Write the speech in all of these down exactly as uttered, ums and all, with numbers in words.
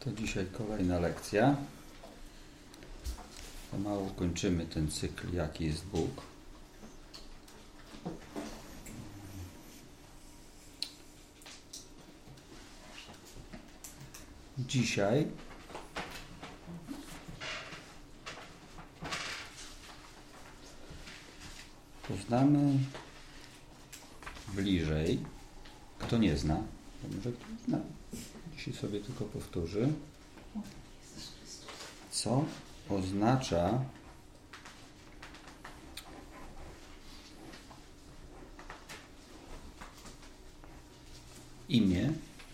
To dzisiaj kolejna lekcja. Pomału kończymy ten cykl, jaki jest Bóg. Dzisiaj poznamy bliżej, kto nie zna, to może ktoś zna, dzisiaj sobie tylko powtórzy, co oznacza imię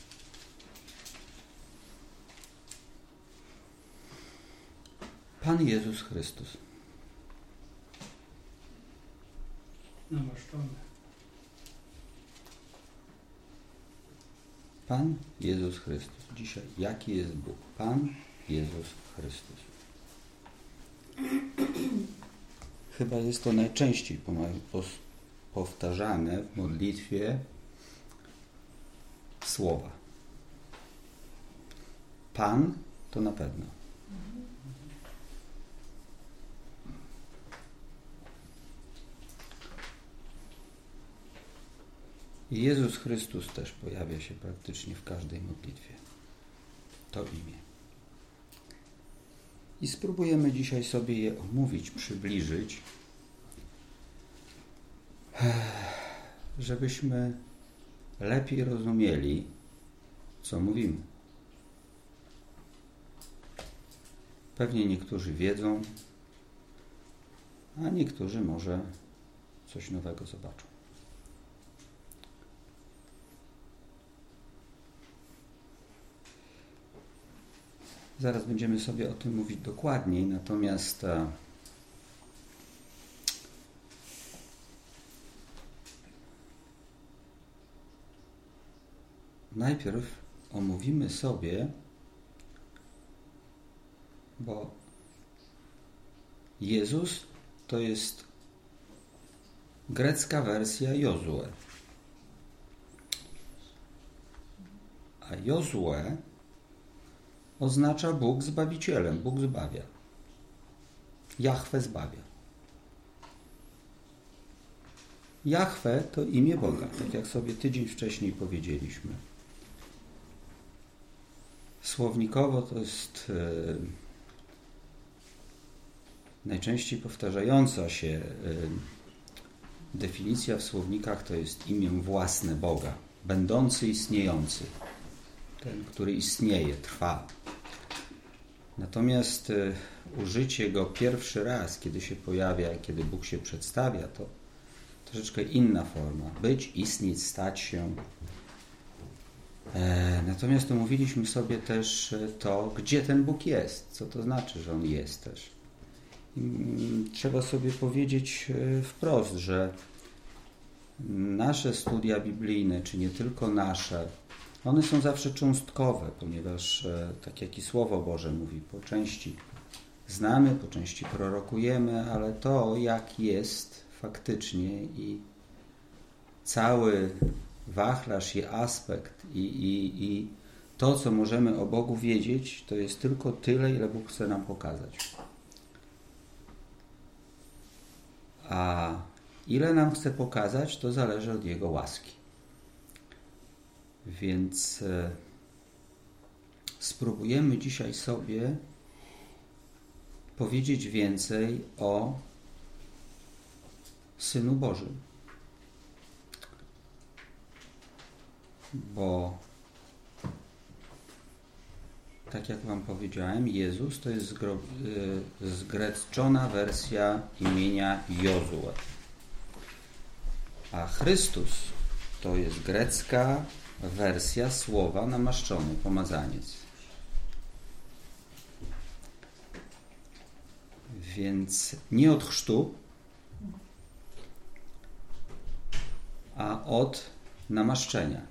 Pan Jezus Chrystus. Namaszczony. Pan Jezus Chrystus. Dzisiaj jaki jest Bóg? Pan Jezus Chrystus. Chyba jest to najczęściej powtarzane w modlitwie słowa. Pan to na pewno. Jezus Chrystus też pojawia się praktycznie w każdej modlitwie. To imię. I spróbujemy dzisiaj sobie je omówić, przybliżyć, żebyśmy lepiej rozumieli, co mówimy. Pewnie niektórzy wiedzą, a niektórzy może coś nowego zobaczą. Zaraz będziemy sobie o tym mówić dokładniej, natomiast najpierw omówimy sobie, bo Jezus to jest grecka wersja Jozue. A Jozue oznacza Bóg Zbawicielem, Bóg zbawia. Jahwe zbawia. Jahwe to imię Boga, tak jak sobie tydzień wcześniej powiedzieliśmy. Słownikowo to jest e, najczęściej powtarzająca się e, definicja w słownikach to jest imię własne Boga, będący, istniejący. Ten, który istnieje, trwa. Natomiast y, użycie go pierwszy raz, kiedy się pojawia, kiedy Bóg się przedstawia, to troszeczkę inna forma. Być, istnieć, stać się. E, natomiast omówiliśmy sobie też to, gdzie ten Bóg jest. Co to znaczy, że On jest też. I, m, trzeba sobie powiedzieć y, wprost, że nasze studia biblijne, czy nie tylko nasze, one są zawsze cząstkowe, ponieważ, tak jak i Słowo Boże mówi, po części znamy, po części prorokujemy, ale to, jak jest faktycznie i cały wachlarz i aspekt i, i, i to, co możemy o Bogu wiedzieć, to jest tylko tyle, ile Bóg chce nam pokazać. A ile nam chce pokazać, to zależy od Jego łaski. Więc e, spróbujemy dzisiaj sobie powiedzieć więcej o Synu Bożym. Bo tak jak Wam powiedziałem, Jezus to jest zgro, e, zgrecczona wersja imienia Jozue. A Chrystus to jest grecka wersja słowa namaszczony, pomazaniec. Więc nie od chrztu, a od namaszczenia.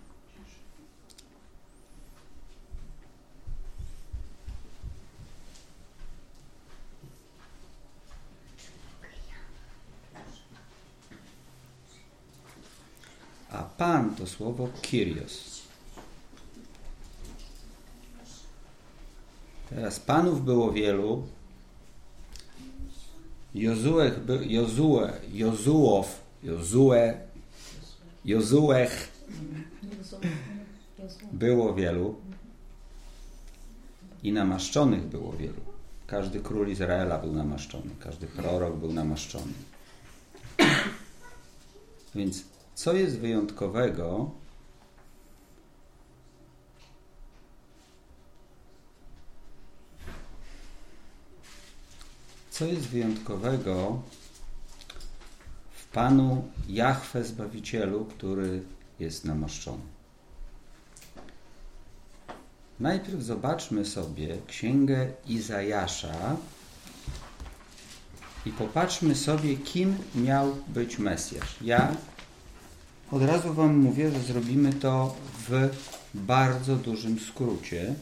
A Pan to słowo Kyrios. Teraz panów było wielu. Jozuech, by, Jozue, Jozuow, Jozue, Jozuech było wielu i namaszczonych było wielu. Każdy król Izraela był namaszczony, każdy prorok był namaszczony. Więc co jest wyjątkowego Co jest wyjątkowego w Panu Jahwe Zbawicielu, który jest namaszczony? Najpierw zobaczmy sobie Księgę Izajasza i popatrzmy sobie, kim miał być Mesjasz. Ja od razu wam mówię, że zrobimy to w bardzo dużym skrócie.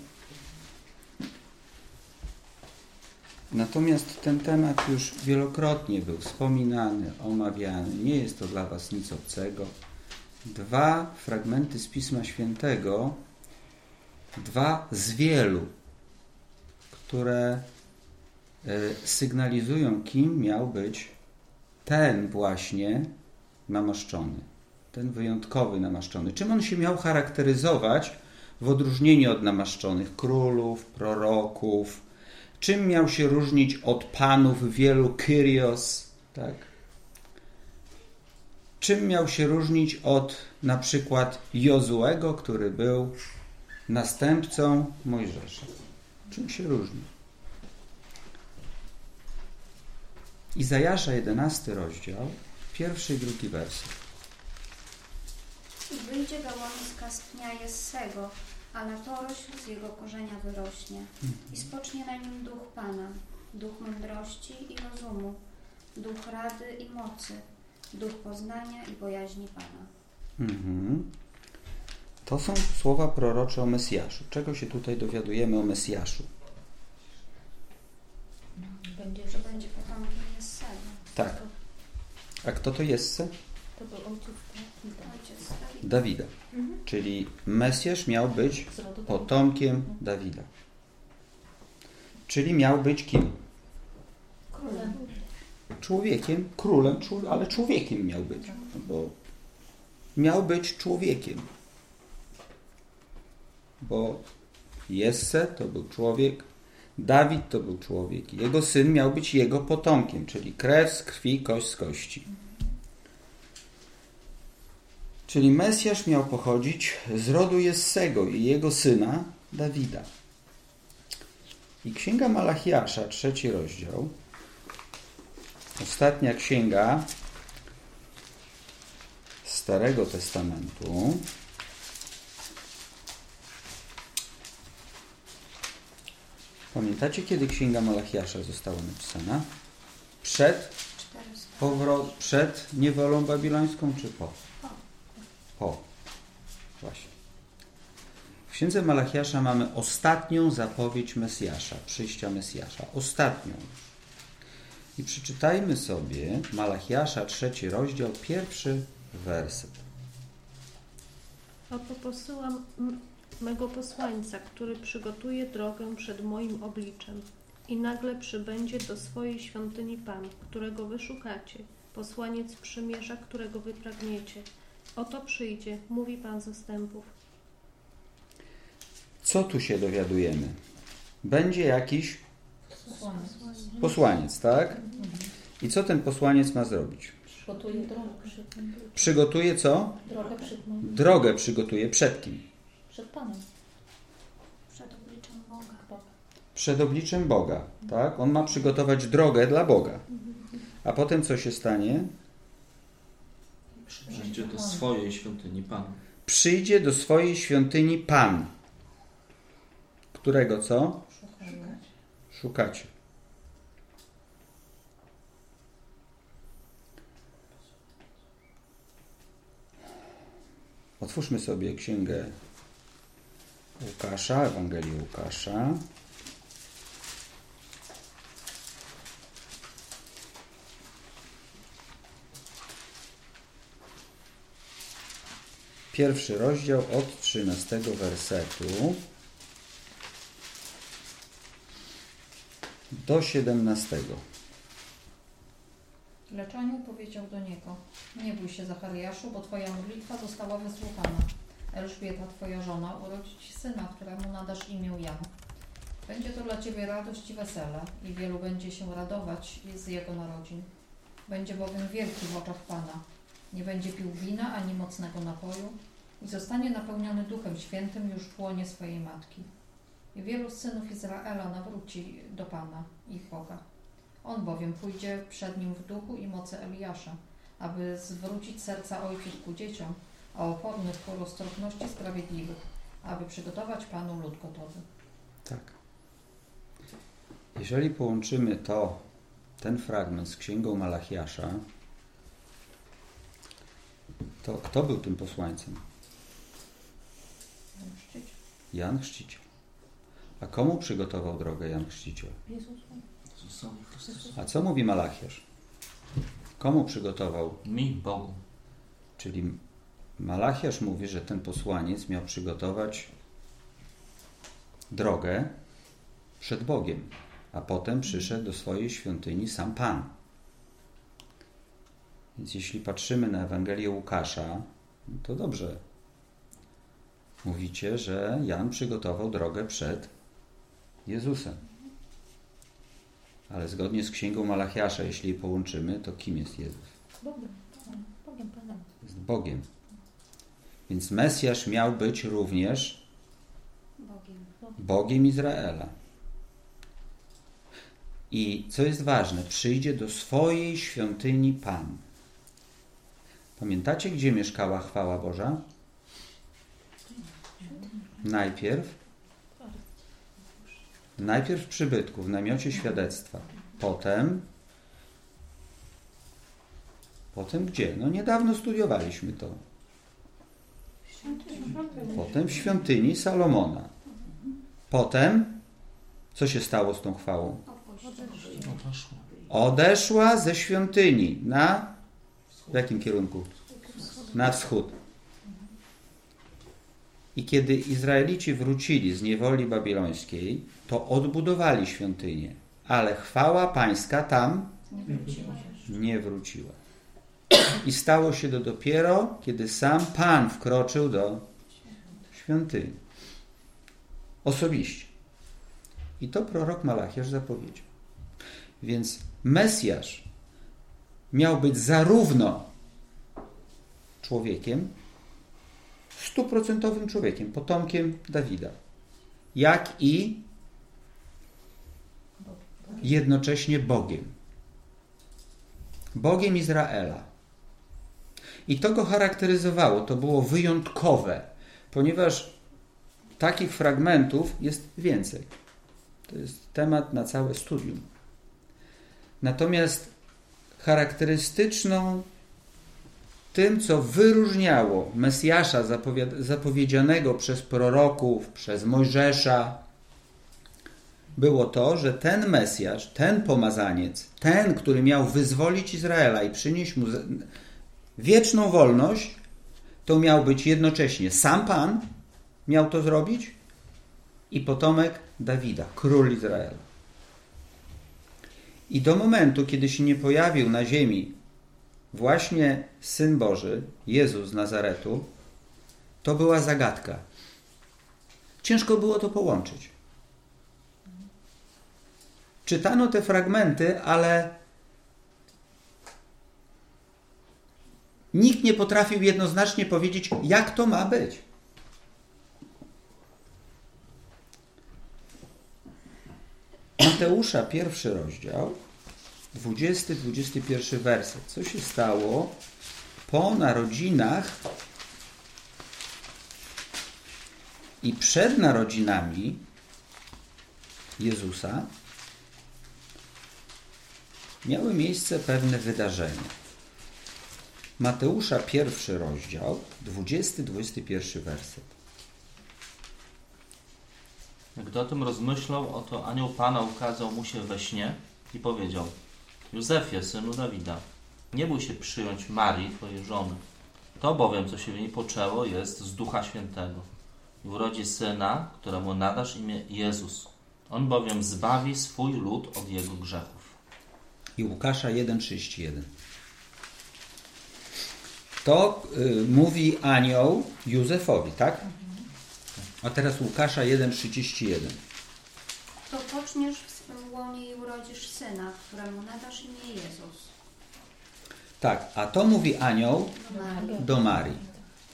Natomiast ten temat już wielokrotnie był wspominany, omawiany. Nie jest to dla was nic obcego. Dwa fragmenty z Pisma Świętego, dwa z wielu, które sygnalizują, kim miał być ten właśnie namaszczony. Ten wyjątkowy namaszczony. Czym on się miał charakteryzować w odróżnieniu od namaszczonych królów, proroków? Czym miał się różnić od panów wielu Kyrios? Tak? Czym miał się różnić od na przykład Jozuego, który był następcą Mojżesza? Czym się różni? Izajasza, jedenasty rozdział, pierwszy i drugi werset. I wyjdzie gałązka z pnia Jessego, a na torośl z jego korzenia wyrośnie. I spocznie na nim duch Pana, duch mądrości i rozumu, duch rady i mocy, duch poznania i bojaźni Pana. Mhm. To są słowa prorocze o Mesjaszu. Czego się tutaj dowiadujemy o Mesjaszu? Będzie, że będzie potomkiem Jessego. Tak. A kto to Jesse? To był ojciec Dawida. Ojciec Dawida. Dawida. Mhm. Czyli Mesjasz miał być potomkiem Dawida. Czyli miał być kim? Królem. Człowiekiem, królem, ale człowiekiem miał być. Bo miał być człowiekiem. Bo Jesse to był człowiek, Dawid to był człowiek. Jego syn miał być jego potomkiem, czyli krew z krwi, kość z kości. Czyli Mesjasz miał pochodzić z rodu Jessego i jego syna Dawida. I Księga Malachiasza, trzeci rozdział, ostatnia księga Starego Testamentu, pamiętacie, kiedy Księga Malachiasza została napisana? Przed, powro- przed niewolą babilońską, czy po? Po. Właśnie. W Księdze Malachiasza mamy ostatnią zapowiedź Mesjasza, przyjścia Mesjasza. Ostatnią. I przeczytajmy sobie Malachiasza, trzeci rozdział, pierwszy werset. Oto posyłam m- mego posłańca, który przygotuje drogę przed moim obliczem. I nagle przybędzie do swojej świątyni Pan, którego wy szukacie, posłaniec przymierza, którego wy pragniecie. Oto przyjdzie, mówi Pan zastępów. Co tu się dowiadujemy? Będzie jakiś Posłaniec. posłaniec, tak? I co ten posłaniec ma zrobić? Przygotuje drogę przed, Przygotuje co? drogę przed, Drogę przygotuje przed kim? przed Panem. Przed obliczem Boga. Przed obliczem Boga, tak? On ma przygotować drogę dla Boga. A potem co się stanie? Przyjdzie do swojej świątyni Pan. Przyjdzie do swojej świątyni Pan. Którego co? Szukacie. Otwórzmy sobie księgę Łukasza, Ewangelię Łukasza. Pierwszy rozdział od trzynastego wersetu. do siedemnastego. Lecz anioł powiedział do niego: nie bój się, Zachariaszu, bo twoja modlitwa została wysłuchana. Elżbieta, twoja żona, urodzi ci syna, któremu nadasz imię Jan. Będzie to dla ciebie radość i wesele, i wielu będzie się radować z jego narodzin. Będzie bowiem wielki w oczach Pana. Nie będzie pił wina ani mocnego napoju i zostanie napełniony Duchem Świętym już w łonie swojej matki. I wielu synów Izraela nawróci do Pana, ich Boga. On bowiem pójdzie przed nim w duchu i mocy Eliasza, aby zwrócić serca ojców ku dzieciom, a opornych ku roztropności sprawiedliwych, aby przygotować Panu lud gotowy. Tak. Jeżeli połączymy to, ten fragment z Księgą Malachiasza, to kto był tym posłańcem? Jan Chrzciciel. A komu przygotował drogę Jan Chrzciciel? Jezusowi Chrystusowi. A co mówi Malachiasz? Komu przygotował? Mi, Bogu. Czyli Malachiasz mówi, że ten posłaniec miał przygotować drogę przed Bogiem, a potem przyszedł do swojej świątyni sam Pan. Więc jeśli patrzymy na Ewangelię Łukasza, to dobrze. Mówicie, że Jan przygotował drogę przed Jezusem. Ale zgodnie z Księgą Malachiasza, jeśli je połączymy, to kim jest Jezus? Bogiem, Bogiem Panem. Jest Bogiem. Więc Mesjasz miał być również Bogiem. Bogiem Izraela. I co jest ważne, przyjdzie do swojej świątyni Pan. Pamiętacie, gdzie mieszkała chwała Boża? Najpierw Najpierw w przybytku, w namiocie świadectwa. Potem Potem gdzie? No niedawno studiowaliśmy to. Potem w świątyni Salomona. Potem co się stało z tą chwałą? Odeszła. Odeszła ze świątyni na w jakim kierunku? Na wschód. I kiedy Izraelici wrócili z niewoli babilońskiej, to odbudowali świątynię, ale chwała pańska tam nie wróciła. I stało się to dopiero, kiedy sam Pan wkroczył do świątyni. Osobiście. I to prorok Malachiasz zapowiedział. Więc Mesjasz miał być zarówno człowiekiem, stuprocentowym człowiekiem, potomkiem Dawida, jak i jednocześnie Bogiem. Bogiem Izraela. I to go charakteryzowało, to było wyjątkowe, ponieważ takich fragmentów jest więcej. To jest temat na całe studium. Natomiast charakterystyczną tym, co wyróżniało Mesjasza zapowiedzianego przez proroków, przez Mojżesza, było to, że ten Mesjasz, ten pomazaniec, ten, który miał wyzwolić Izraela i przynieść mu wieczną wolność, to miał być jednocześnie sam Pan, miał to zrobić, i potomek Dawida, król Izraela. I do momentu, kiedy się nie pojawił na ziemi właśnie Syn Boży, Jezus z Nazaretu, to była zagadka. Ciężko było to połączyć. Czytano te fragmenty, ale nikt nie potrafił jednoznacznie powiedzieć, jak to ma być. Mateusza, pierwszy rozdział, dwudziesty dwudziesty pierwszy werset. Co się stało po narodzinach i przed narodzinami Jezusa? Miały miejsce pewne wydarzenia. Mateusza, pierwszy rozdział, dwudziesty dwudziesty pierwszy werset. Gdy o tym rozmyślał, oto anioł Pana ukazał mu się we śnie i powiedział: Józefie, synu Dawida, nie bój się przyjąć Marii, twojej żony. To bowiem, co się w niej poczęło, jest z Ducha Świętego. I urodzi syna, któremu nadasz imię Jezus. On bowiem zbawi swój lud od jego grzechów. I Łukasza jeden trzydzieści jeden. To y, mówi anioł Józefowi, tak? A teraz Łukasza jeden trzydzieści jeden. To poczniesz w swym łonie i urodzisz syna, któremu nadasz imię Jezus. Tak, a to mówi anioł Marii. do Marii.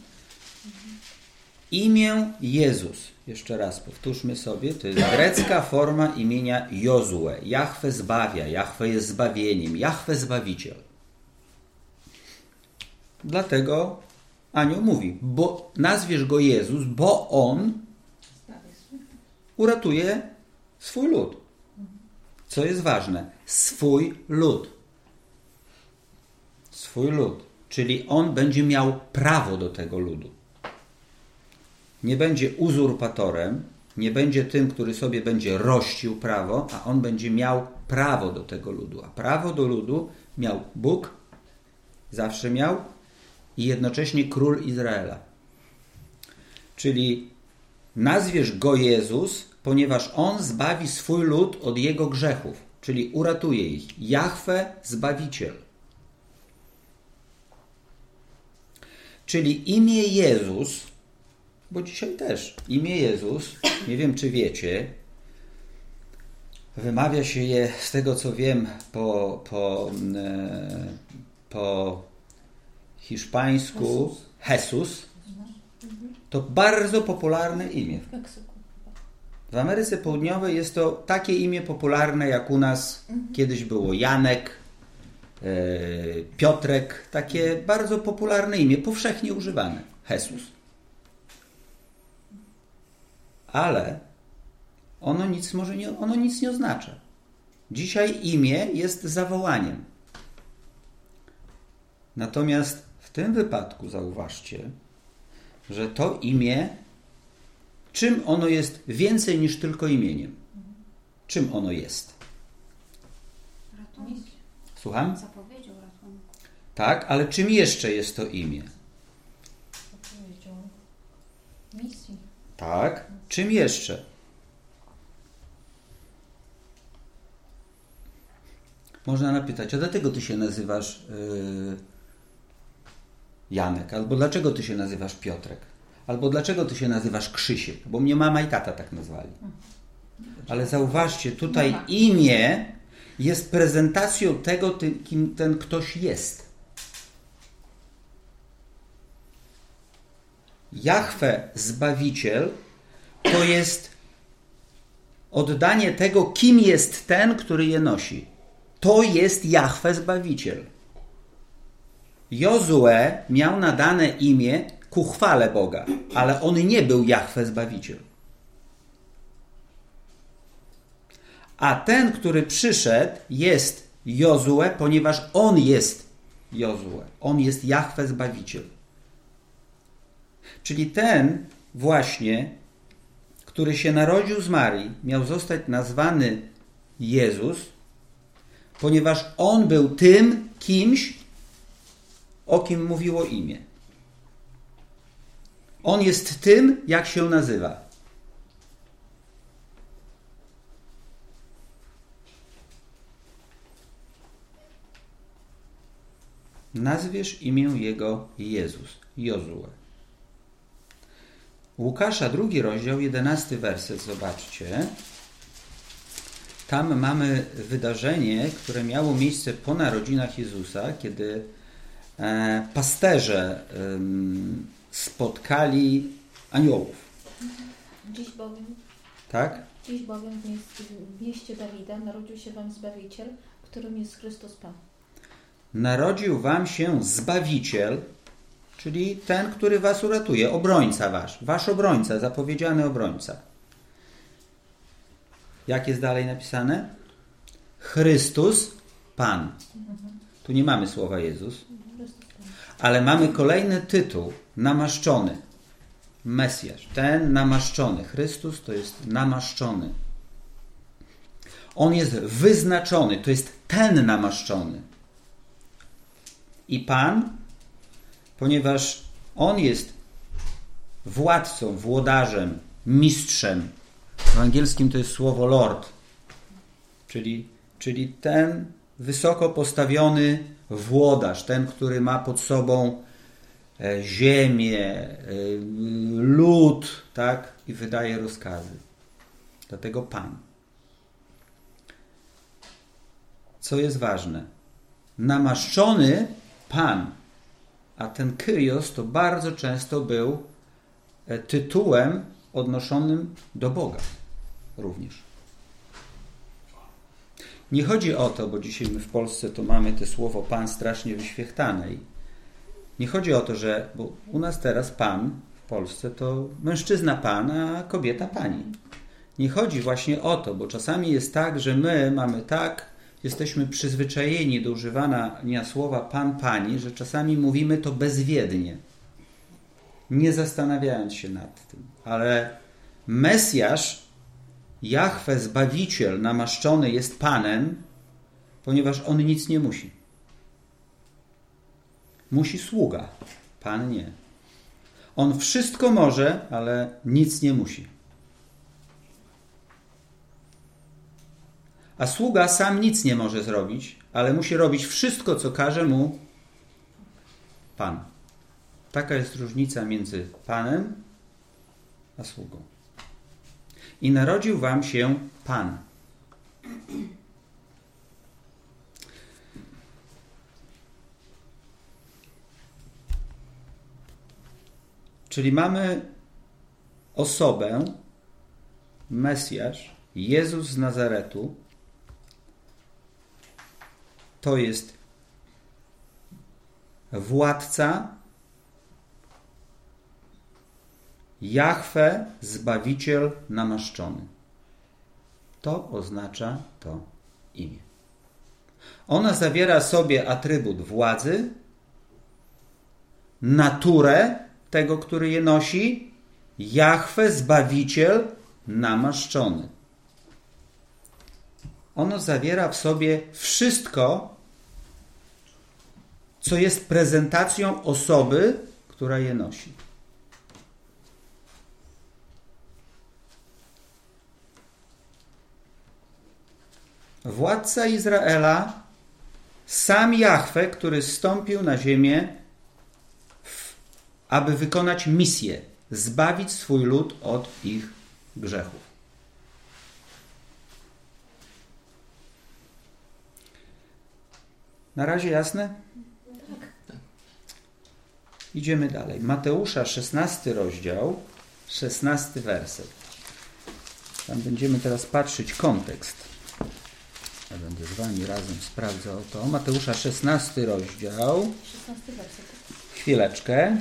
Imię Jezus, jeszcze raz powtórzmy sobie, to jest grecka forma imienia Jozue. Jahwe zbawia, Jahwe jest zbawieniem, Jahwe zbawiciel. Dlatego anioł mówi, bo nazwiesz go Jezus, bo on uratuje swój lud. Co jest ważne? Swój lud. Swój lud. Czyli on będzie miał prawo do tego ludu. Nie będzie uzurpatorem, nie będzie tym, który sobie będzie rościł prawo, a on będzie miał prawo do tego ludu. A prawo do ludu miał Bóg, zawsze miał, i jednocześnie król Izraela. Czyli nazwiesz go Jezus, ponieważ on zbawi swój lud od jego grzechów, czyli uratuje ich. Jahwe Zbawiciel. Czyli imię Jezus, bo dzisiaj też imię Jezus, nie wiem czy wiecie, wymawia się je, z tego co wiem, po, po, po hiszpańsku Jesus. To bardzo popularne imię. W Ameryce Południowej jest to takie imię popularne, jak u nas kiedyś było Janek, Piotrek. Takie bardzo popularne imię, powszechnie używane. Jesus. Ale ono nic, może nie, ono nic nie oznacza. Dzisiaj imię jest zawołaniem. Natomiast w tym wypadku zauważcie, że to imię, czym ono jest więcej niż tylko imieniem? Czym ono jest? Ratunku. Słucham? Zapowiedział ratunku. Tak, ale czym jeszcze jest to imię? Zapowiedział misji. Tak, czym jeszcze? Można napytać, a dlaczego ty się nazywasz yy, Janek? Albo dlaczego ty się nazywasz Piotrek? Albo dlaczego ty się nazywasz Krzysiek? Bo mnie mama i tata tak nazwali. Ale zauważcie, tutaj imię jest prezentacją tego, kim ten ktoś jest. Jahwe Zbawiciel to jest oddanie tego, kim jest ten, który je nosi. To jest Jahwe Zbawiciel. Jozue miał nadane imię ku chwale Boga, ale on nie był Jahwe Zbawiciel. A ten, który przyszedł, jest Jozue, ponieważ on jest Jozue. On jest Jahwe Zbawiciel. Czyli ten właśnie, który się narodził z Marii, miał zostać nazwany Jezus, ponieważ on był tym kimś, o kim mówiło imię. On jest tym, jak się nazywa. Nazwiesz imię Jego Jezus, Jozue. Łukasza, drugi rozdział, jedenasty werset, zobaczcie. Tam mamy wydarzenie, które miało miejsce po narodzinach Jezusa, kiedy e, pasterze e, spotkali aniołów. Dziś bowiem, Tak? dziś bowiem w mieście, w mieście Dawida narodził się wam Zbawiciel, którym jest Chrystus Pan. Narodził wam się Zbawiciel, czyli ten, który was uratuje, obrońca wasz, wasz obrońca, zapowiedziany obrońca. Jak jest dalej napisane? Chrystus Pan. Tu nie mamy słowa Jezus, ale mamy kolejny tytuł, namaszczony. Mesjasz, ten namaszczony. Chrystus to jest namaszczony. On jest wyznaczony, to jest ten namaszczony. I Pan, ponieważ On jest władcą, włodarzem, mistrzem, W angielskim to jest słowo Lord, czyli, czyli ten wysoko postawiony włodarz, ten, który ma pod sobą ziemię, lud, tak, i wydaje rozkazy. Dlatego Pan. Co jest ważne? Namaszczony Pan, a ten Kyrios to bardzo często był tytułem odnoszonym do Boga również. Nie chodzi o to, bo dzisiaj my w Polsce to mamy to słowo Pan strasznie wyświechtane. I nie chodzi o to, że, bo u nas teraz Pan w Polsce to mężczyzna Pan, a kobieta Pani. Nie chodzi właśnie o to, bo czasami jest tak, że my mamy tak, jesteśmy przyzwyczajeni do używania słowa Pan, Pani, że czasami mówimy to bezwiednie, nie zastanawiając się nad tym. Ale Mesjasz, Jahwe, Zbawiciel, namaszczony jest Panem, ponieważ On nic nie musi. Musi sługa, Pan nie. On wszystko może, ale nic nie musi. A sługa sam nic nie może zrobić, ale musi robić wszystko, co każe mu Pan. Taka jest różnica między Panem a sługą. I narodził wam się Pan. Czyli mamy osobę, Mesjasz, Jezus z Nazaretu. To jest władca, Jahwe, Zbawiciel, namaszczony. To oznacza to imię. Ona zawiera sobie atrybut władzy, naturę tego, który je nosi, Jahwe, Zbawiciel, namaszczony. Ono zawiera w sobie wszystko, co jest prezentacją osoby, która je nosi. Władca Izraela, sam Jahwe, który zstąpił na ziemię, aby wykonać misję, zbawić swój lud od ich grzechów. Na razie jasne? Tak. Idziemy dalej. Mateusza, szesnasty rozdział, szesnasty werset. Tam będziemy teraz patrzeć kontekst. Ja będę z wami razem sprawdzał to. Mateusza, szesnasty rozdział. szesnasty werset. Chwileczkę.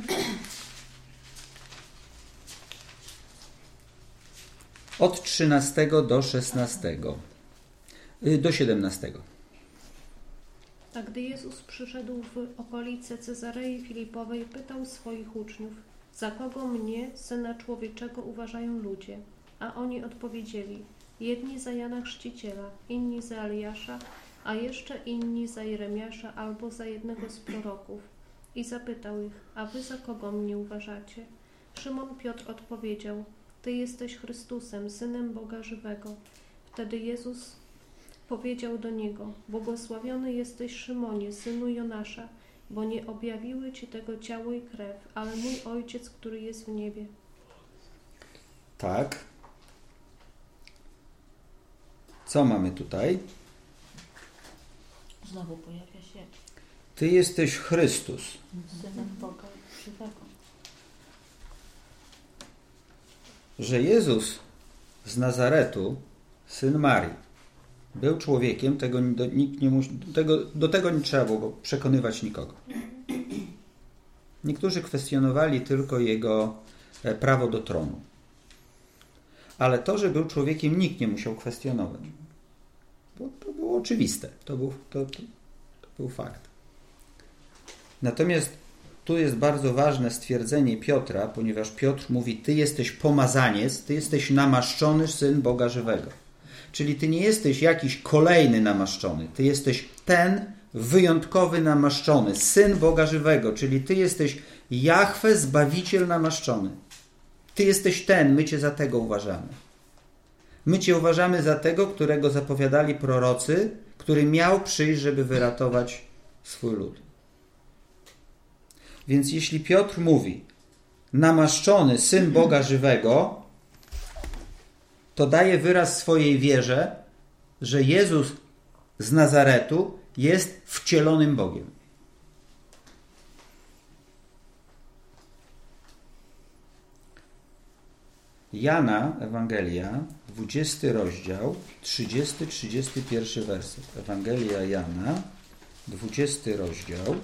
Od trzynastego do szesnastego. Do siedemnastego. A gdy Jezus przyszedł w okolice Cezarei Filipowej, pytał swoich uczniów: za kogo mnie, Syna Człowieczego, uważają ludzie? A oni odpowiedzieli: jedni za Jana Chrzciciela, inni za Eliasza, a jeszcze inni za Jeremiasza albo za jednego z proroków. I zapytał ich: a wy za kogo mnie uważacie? Szymon Piotr odpowiedział: ty jesteś Chrystusem, Synem Boga żywego. Wtedy Jezus powiedział do niego: błogosławiony jesteś, Szymonie, synu Jonasza, bo nie objawiły ci tego ciało i krew, ale mój Ojciec, który jest w niebie. Tak. Co mamy tutaj? Znowu pojawia się Ty jesteś Chrystus. Synem Boga żywego. Że Jezus z Nazaretu, syn Marii, był człowiekiem, tego do, nikt nie musi, do, tego, do tego nie trzeba było przekonywać nikogo. Niektórzy kwestionowali tylko jego prawo do tronu. Ale to, że był człowiekiem, nikt nie musiał kwestionować. Bo to było oczywiste. To był, to, to, to był fakt. Natomiast tu jest bardzo ważne stwierdzenie Piotra, ponieważ Piotr mówi: ty jesteś pomazaniec, ty jesteś namaszczony Syn Boga żywego. Czyli ty nie jesteś jakiś kolejny namaszczony. Ty jesteś ten wyjątkowy namaszczony, Syn Boga żywego. Czyli ty jesteś Jahwe, Zbawiciel namaszczony. Ty jesteś ten, my cię za tego uważamy. My Cię uważamy za tego, którego zapowiadali prorocy, który miał przyjść, żeby wyratować swój lud. Więc jeśli Piotr mówi, namaszczony Syn Boga żywego, to daje wyraz swojej wierze, że Jezus z Nazaretu jest wcielonym Bogiem. Jana, Ewangelia, dwudziesty rozdział, trzydziesty trzydziesty pierwszy werset. Ewangelia Jana, dwudziesty rozdział,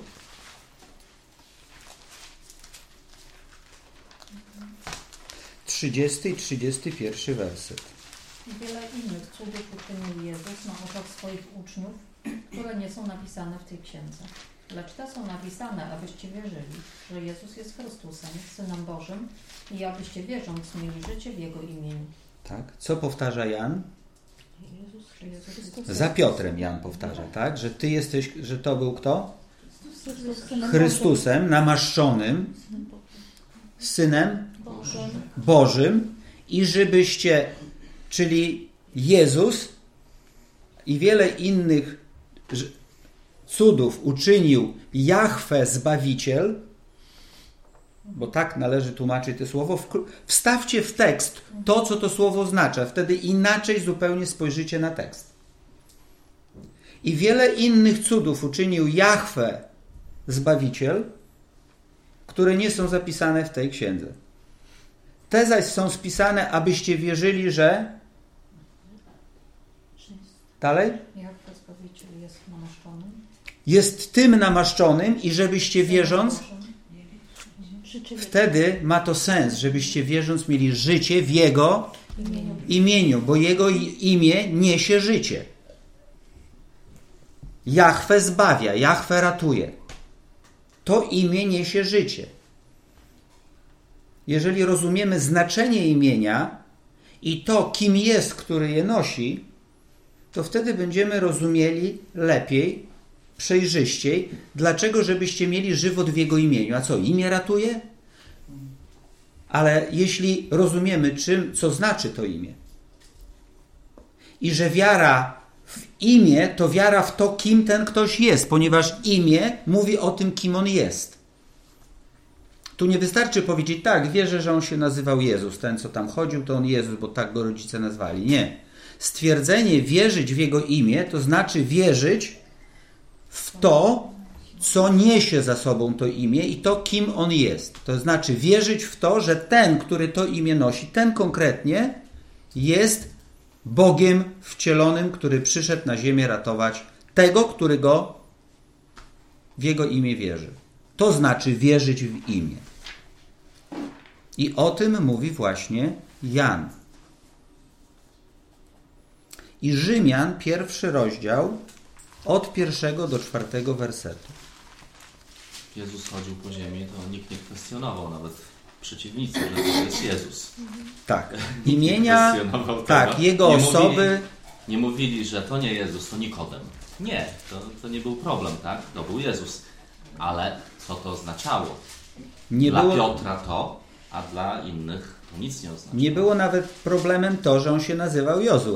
trzydziesty i trzydziesty pierwszy werset. Wiele innych cudów uczynił Jezus na oczach swoich uczniów, które nie są napisane w tej księdze. Lecz te są napisane, abyście wierzyli, że Jezus jest Chrystusem, Synem Bożym i abyście wierząc mieli życie w Jego imieniu. Tak. Co powtarza Jan? Jezus, że Jezus jest Za Piotrem Jan powtarza, tak? Że ty jesteś, że to był kto? Chrystusem. Chrystusem, namaszczonym, Synem Bożym. Bożym i żebyście, czyli Jezus i wiele innych cudów uczynił Jahwe Zbawiciel, bo tak należy tłumaczyć to słowo. Wstawcie w tekst to, co to słowo oznacza. Wtedy inaczej zupełnie spojrzycie na tekst. I wiele innych cudów uczynił Jahwe Zbawiciel, które nie są zapisane w tej księdze. Te zaś są spisane, abyście wierzyli, że... Dalej? Jak Zbawiciel jest namaszczonym? Jest tym namaszczonym i żebyście wierząc... Wtedy ma to sens, żebyście wierząc mieli życie w Jego imieniu, imieniu bo Jego imię niesie życie. Jahwe zbawia, Jahwe ratuje. To imię niesie życie. Jeżeli rozumiemy znaczenie imienia i to, kim jest, który je nosi, to wtedy będziemy rozumieli lepiej, przejrzyściej, dlaczego żebyście mieli żywot w Jego imieniu. A co, imię ratuje? Ale jeśli rozumiemy, czym, co znaczy to imię i że wiara w imię to wiara w to, kim ten ktoś jest, ponieważ imię mówi o tym, kim on jest. Tu nie wystarczy powiedzieć, tak, wierzę, że on się nazywał Jezus, ten, co tam chodził, to on Jezus, bo tak go rodzice nazwali. Nie. Stwierdzenie wierzyć w Jego imię to znaczy wierzyć w to, co niesie za sobą to imię i to, kim on jest. To znaczy wierzyć w to, że ten, który to imię nosi, ten konkretnie jest Bogiem wcielonym, który przyszedł na ziemię ratować tego, który go w Jego imię wierzy. To znaczy wierzyć w imię. I o tym mówi właśnie Jan. I Rzymian, pierwszy rozdział, od pierwszego do czwartego wersetu. Jezus chodził po ziemi, to nikt nie kwestionował, nawet przeciwnicy, że to jest Jezus. Tak. Imienia, tak, Jego nie osoby. Mówili, nie mówili, że to nie Jezus, to Nikodem. Nie, to, to nie był problem, tak? To był Jezus. Ale co to oznaczało? Nie dla było, Piotra to, a dla innych to nic nie oznaczało. nie było nawet problemem to, że on się nazywał Jozue.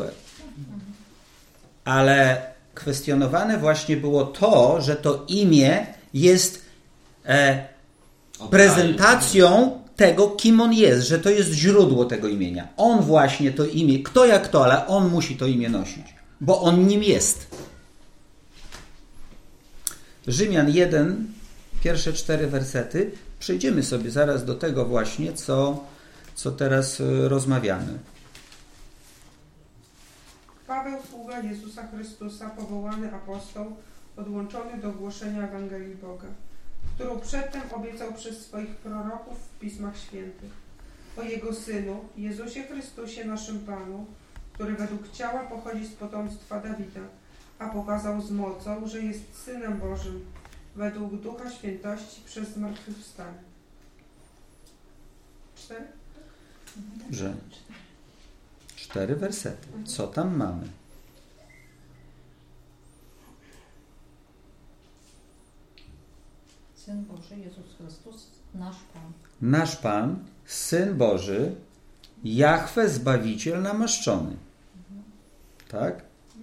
Ale kwestionowane właśnie było to, że to imię jest e, prezentacją tego, kim on jest, że to jest źródło tego imienia. On właśnie to imię, kto jak to, ale on musi to imię nosić, bo on nim jest. Rzymian jeden, pierwsze cztery wersety. Przejdziemy sobie zaraz do tego właśnie, co, co teraz rozmawiamy. Paweł, sługa Jezusa Chrystusa, powołany apostoł, podłączony do głoszenia Ewangelii Boga, którą przedtem obiecał przez swoich proroków w Pismach Świętych, o Jego Synu, Jezusie Chrystusie, naszym Panu, który według ciała pochodzi z potomstwa Dawida, a pokazał z mocą, że jest Synem Bożym, według Ducha Świętości przez zmartwychwstanie. Cztery? Dobrze. Cztery wersety. Co tam mamy? Syn Boży, Jezus Chrystus, nasz Pan. Nasz Pan, Syn Boży, Jahwe Zbawiciel namaszczony. tak?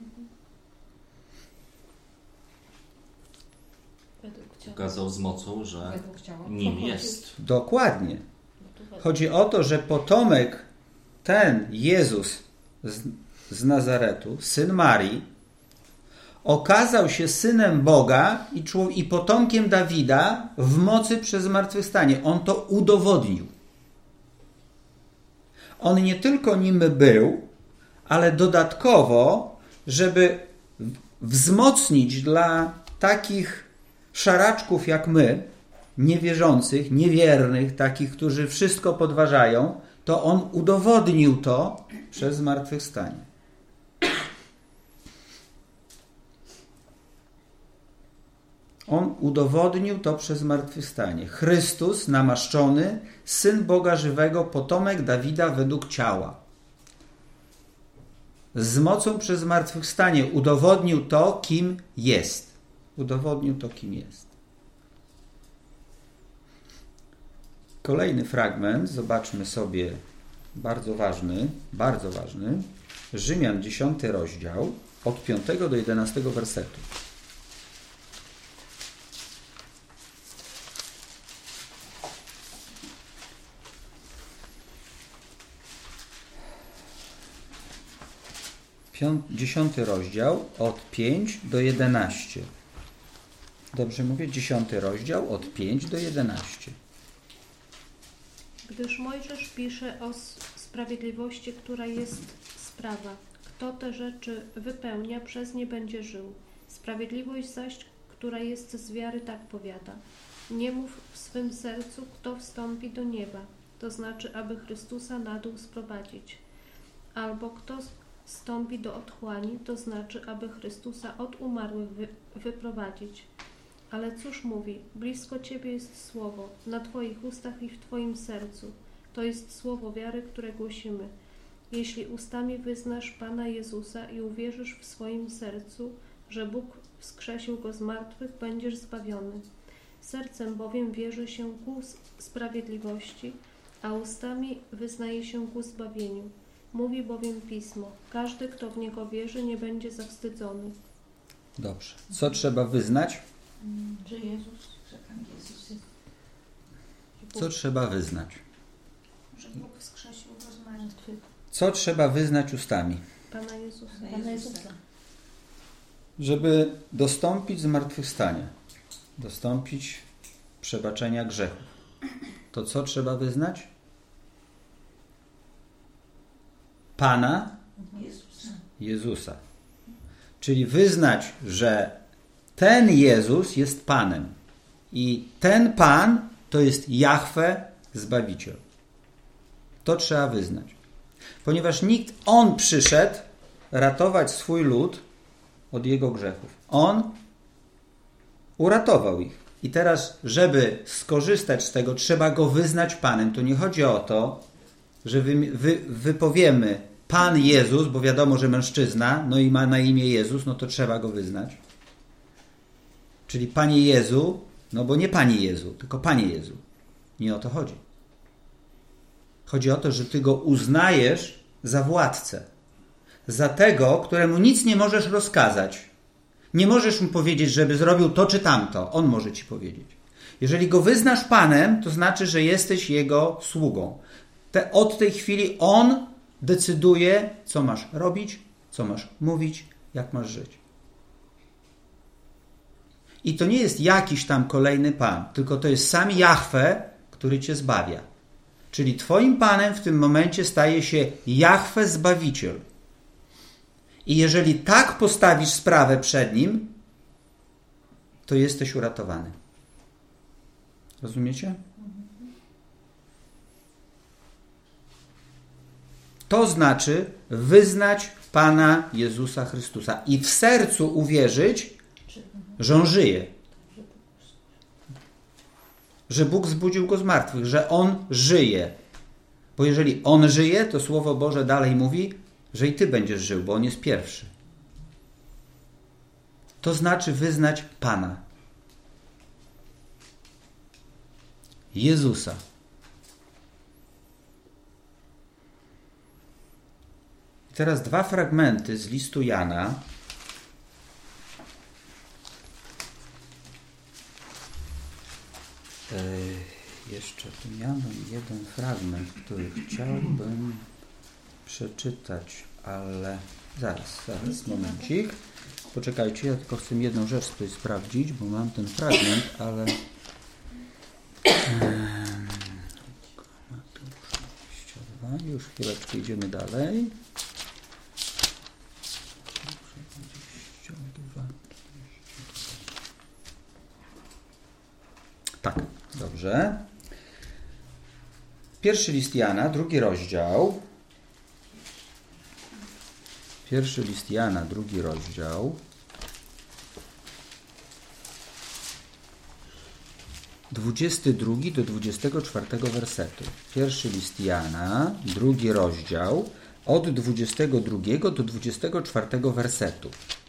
Według ciała. Ukazał z mocą, że Według ciała. nim jest. Dokładnie. Chodzi o to, że potomek, ten Jezus z, z Nazaretu, syn Marii, okazał się synem Boga i, człow- i potomkiem Dawida w mocy przez zmartwychwstanie. On to udowodnił. On nie tylko nim był, ale dodatkowo, żeby wzmocnić dla takich szaraczków jak my, niewierzących, niewiernych, takich, którzy wszystko podważają, to on udowodnił to przez zmartwychwstanie. On udowodnił to przez zmartwychwstanie. Chrystus namaszczony, Syn Boga żywego, potomek Dawida według ciała. Z mocą przez zmartwychwstanie udowodnił to, kim jest. Udowodnił to, kim jest. Kolejny fragment, zobaczmy sobie, bardzo ważny, bardzo ważny. Rzymian dziesiąty rozdział, od piątego do jedenastego wersetu. Dziesiąty rozdział od pięć do jedenastu. Dobrze mówię? Dziesiąty rozdział od pięć do jedenastu. Gdyż Mojżesz pisze o sprawiedliwości, która jest z prawa. Kto te rzeczy wypełnia, przez nie będzie żył. Sprawiedliwość zaś, która jest z wiary, tak powiada. Nie mów w swym sercu, kto wstąpi do nieba, to znaczy, aby Chrystusa na dół sprowadzić. Albo kto wstąpi do otchłani, to znaczy, aby Chrystusa od umarłych wy, wyprowadzić. Ale cóż mówi? Blisko Ciebie jest słowo, na Twoich ustach i w Twoim sercu. To jest słowo wiary, które głosimy. Jeśli ustami wyznasz Pana Jezusa i uwierzysz w swoim sercu, że Bóg wskrzesił Go z martwych, będziesz zbawiony. Sercem bowiem wierzy się ku sprawiedliwości, a ustami wyznaje się ku zbawieniu. Mówi bowiem Pismo, każdy, kto w Niego wierzy, nie będzie zawstydzony. Dobrze. Co trzeba wyznać? Że Jezus, że Pan Jezus jest. Co trzeba wyznać? Że Bóg wskrzesił go z martwych. Co trzeba wyznać ustami? Pana Jezusa. Pana Jezusa. Żeby dostąpić zmartwychwstania, dostąpić przebaczenia grzechów, to co trzeba wyznać? Pana Jezusa. Jezusa. Czyli wyznać, że ten Jezus jest Panem i ten Pan to jest Jahwe, Zbawiciel. To trzeba wyznać. Ponieważ nikt, On przyszedł ratować swój lud od jego grzechów. On uratował ich. I teraz, żeby skorzystać z tego, trzeba Go wyznać Panem. To nie chodzi o to, że wy, wy, wypowiemy Pan Jezus, bo wiadomo, że mężczyzna, no i ma na imię Jezus, no to trzeba Go wyznać. Czyli Panie Jezu, no bo nie Panie Jezu, tylko Panie Jezu. Nie o to chodzi. Chodzi o to, że Ty Go uznajesz za władcę. Za tego, któremu nic nie możesz rozkazać. Nie możesz mu powiedzieć, żeby zrobił to czy tamto. On może Ci powiedzieć. Jeżeli Go wyznasz Panem, to znaczy, że jesteś Jego sługą. Te, od tej chwili On decyduje, co masz robić, co masz mówić, jak masz żyć. I to nie jest jakiś tam kolejny Pan, tylko to jest sam Jahwe, który Cię zbawia. Czyli Twoim Panem w tym momencie staje się Jahwe Zbawiciel. I jeżeli tak postawisz sprawę przed Nim, to jesteś uratowany. Rozumiecie? To znaczy wyznać Pana Jezusa Chrystusa i w sercu uwierzyć, że On żyje. Że Bóg zbudził Go z martwych, że On żyje. Bo jeżeli On żyje, to Słowo Boże dalej mówi, że i Ty będziesz żył, bo On jest pierwszy. To znaczy wyznać Pana. Jezusa. I teraz dwa fragmenty z listu Jana. Yy, jeszcze tu miałem jeden fragment, który chciałbym przeczytać, ale zaraz, zaraz, momencik. Poczekajcie, ja tylko chcę jedną rzecz tutaj sprawdzić, bo mam ten fragment, ale... Już chwileczkę idziemy dalej. Tak, dobrze. Pierwszy list Jana, drugi rozdział. Pierwszy list Jana, drugi rozdział. dwudziesty drugi do dwudziestego czwartego wersetu. Pierwszy list Jana, drugi rozdział, od dwudziestego drugiego do dwudziestego czwartego wersetu.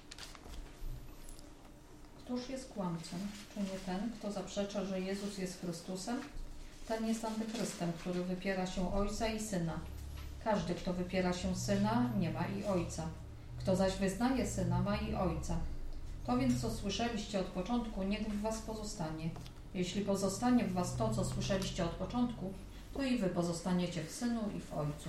Któż jest kłamcą? Czy nie ten, kto zaprzecza, że Jezus jest Chrystusem? Ten jest antychrystem, który wypiera się Ojca i Syna. Każdy, kto wypiera się Syna, nie ma i Ojca. Kto zaś wyznaje Syna, ma i Ojca. To więc, co słyszeliście od początku, niech w was pozostanie. Jeśli pozostanie w was to, co słyszeliście od początku, to i wy pozostaniecie w Synu i w Ojcu.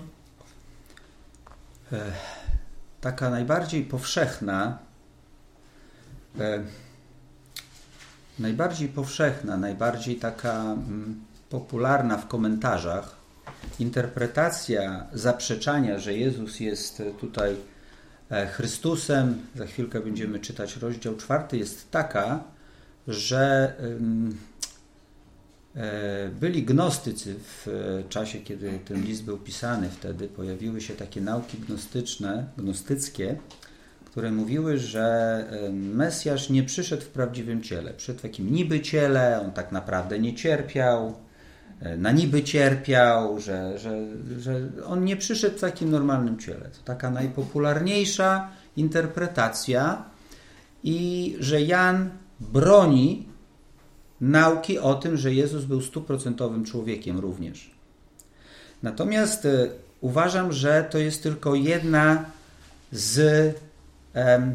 E, taka najbardziej powszechna, e, najbardziej powszechna, najbardziej taka mm, popularna w komentarzach interpretacja zaprzeczania, że Jezus jest tutaj e, Chrystusem, za chwilkę będziemy czytać rozdział czwarty, jest taka, że e, byli gnostycy w czasie, kiedy ten list był pisany, wtedy pojawiły się takie nauki gnostyczne, gnostyckie, które mówiły, że Mesjasz nie przyszedł w prawdziwym ciele. Przyszedł w takim niby ciele, on tak naprawdę nie cierpiał, na niby cierpiał, że, że, że on nie przyszedł w takim normalnym ciele. To taka najpopularniejsza interpretacja i że Jan broni nauki o tym, że Jezus był stuprocentowym człowiekiem również. Natomiast e, uważam, że to jest tylko jedna z e,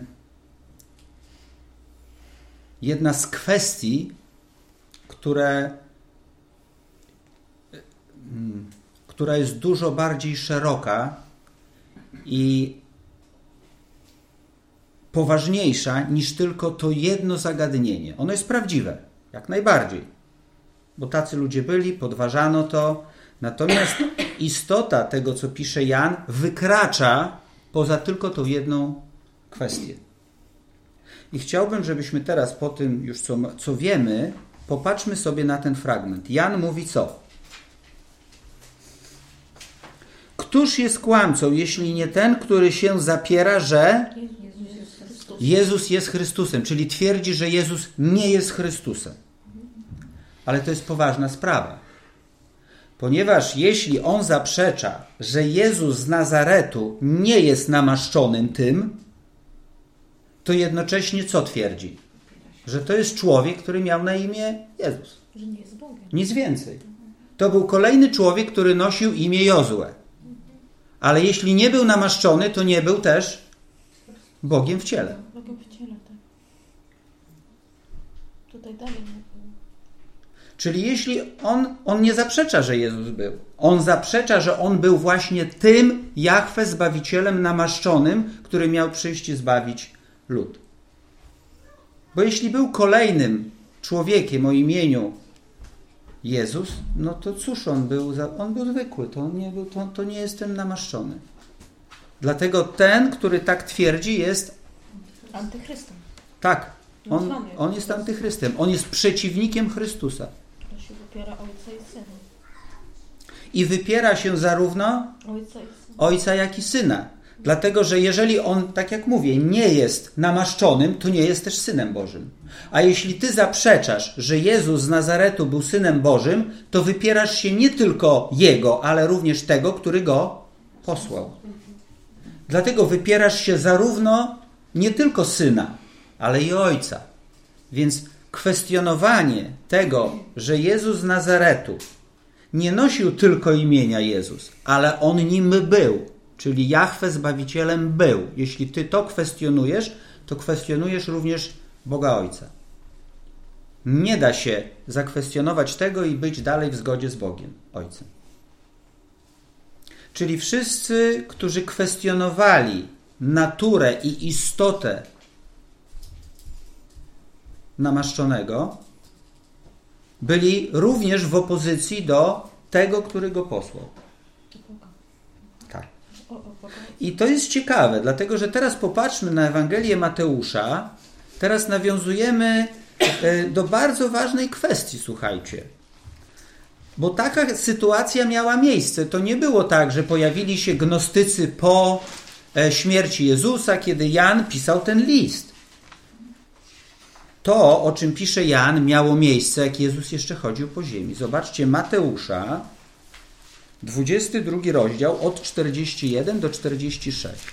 jedna z kwestii, które e, m, która jest dużo bardziej szeroka i poważniejsza niż tylko to jedno zagadnienie. Ono jest prawdziwe. Jak najbardziej. Bo tacy ludzie byli, podważano to. Natomiast istota tego, co pisze Jan, wykracza poza tylko tą jedną kwestię. I chciałbym, żebyśmy teraz po tym już, co, co wiemy, popatrzmy sobie na ten fragment. Jan mówi co? Któż jest kłamcą, jeśli nie ten, który się zapiera, że Jezus jest Chrystusem, czyli twierdzi, że Jezus nie jest Chrystusem. Ale to jest poważna sprawa. Ponieważ jeśli on zaprzecza, że Jezus z Nazaretu nie jest namaszczonym tym, to jednocześnie co twierdzi? Że to jest człowiek, który miał na imię Jezus. Że nie jest Bogiem. Nic więcej. To był kolejny człowiek, który nosił imię Jozue. Ale jeśli nie był namaszczony, to nie był też Bogiem w ciele. Bogiem w ciele, tak. Tutaj dalej nie było. Czyli jeśli on, on nie zaprzecza, że Jezus był. On zaprzecza, że on był właśnie tym Jahwe Zbawicielem namaszczonym, który miał przyjść i zbawić lud. Bo jeśli był kolejnym człowiekiem o imieniu Jezus, no to cóż on był? Za, on był zwykły, to nie, był, to, to nie jest ten namaszczony. Dlatego ten, który tak twierdzi, jest Antychrystem. Tak, on, on jest antychrystem. On jest przeciwnikiem Chrystusa. To się wypiera Ojca i Syna. I wypiera się zarówno Ojca, i syna. Ojca, jak i Syna. Dlatego, że jeżeli on, tak jak mówię, nie jest namaszczonym, to nie jest też Synem Bożym. A jeśli ty zaprzeczasz, że Jezus z Nazaretu był Synem Bożym, to wypierasz się nie tylko Jego, ale również tego, który Go posłał. Dlatego wypierasz się zarówno nie tylko Syna, ale i Ojca. Więc kwestionowanie tego, że Jezus z Nazaretu nie nosił tylko imienia Jezus, ale On nim był. czyli Jahwe Zbawicielem był. Jeśli ty to kwestionujesz, to kwestionujesz również Boga Ojca. Nie da się zakwestionować tego i być dalej w zgodzie z Bogiem Ojcem. Czyli wszyscy, którzy kwestionowali naturę i istotę namaszczonego, byli również w opozycji do tego, który go posłał. Tak. I to jest ciekawe, dlatego że teraz popatrzmy na Ewangelię Mateusza. Teraz nawiązujemy do bardzo ważnej kwestii, słuchajcie. Bo taka sytuacja miała miejsce. To nie było tak, że pojawili się gnostycy po śmierci Jezusa, kiedy Jan pisał ten list. To, o czym pisze Jan, miało miejsce, jak Jezus jeszcze chodził po ziemi. Zobaczcie, Mateusza, dwudziesty drugi rozdział, od czterdziestego pierwszego do czterdziestego szóstego.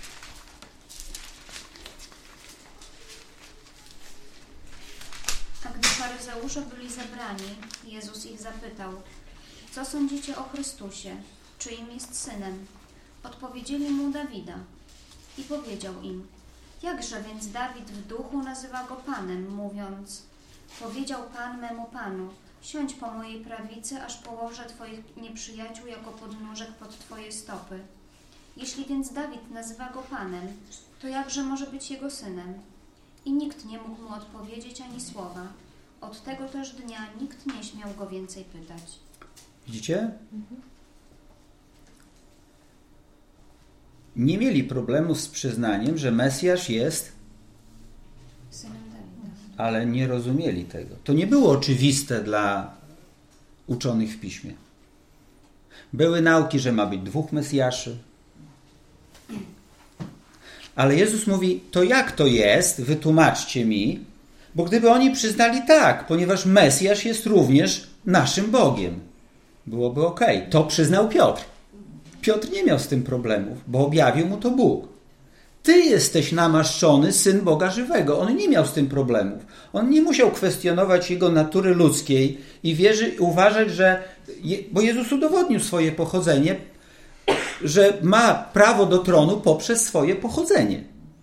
A gdy faryzeusze byli zebrani, Jezus ich zapytał: co sądzicie o Chrystusie? Czyim jest synem? Odpowiedzieli mu: Dawida. I powiedział im: jakże więc Dawid w duchu nazywa go Panem, mówiąc: powiedział Pan memu Panu: siądź po mojej prawicy, aż położę twoich nieprzyjaciół jako podnóżek pod twoje stopy. Jeśli więc Dawid nazywa go Panem, to jakże może być jego synem? I nikt nie mógł mu odpowiedzieć ani słowa. Od tego też dnia nikt nie śmiał go więcej pytać. Widzicie? Mhm. Nie mieli problemu z przyznaniem, że Mesjasz jest synem Dawida. Ale nie rozumieli tego. To nie było oczywiste dla uczonych w Piśmie. Były nauki, że ma być dwóch Mesjaszy. Ale Jezus mówi: to jak to jest? Wytłumaczcie mi. Bo gdyby oni przyznali tak, ponieważ Mesjasz jest również naszym Bogiem, byłoby okej. Okay. To przyznał Piotr. Piotr nie miał z tym problemów, bo objawił mu to Bóg. Ty jesteś namaszczony, Syn Boga żywego. On nie miał z tym problemów. On nie musiał kwestionować jego natury ludzkiej i wierzy, uważać, że... Bo Jezus udowodnił swoje pochodzenie, że ma prawo do tronu poprzez swoje pochodzenie.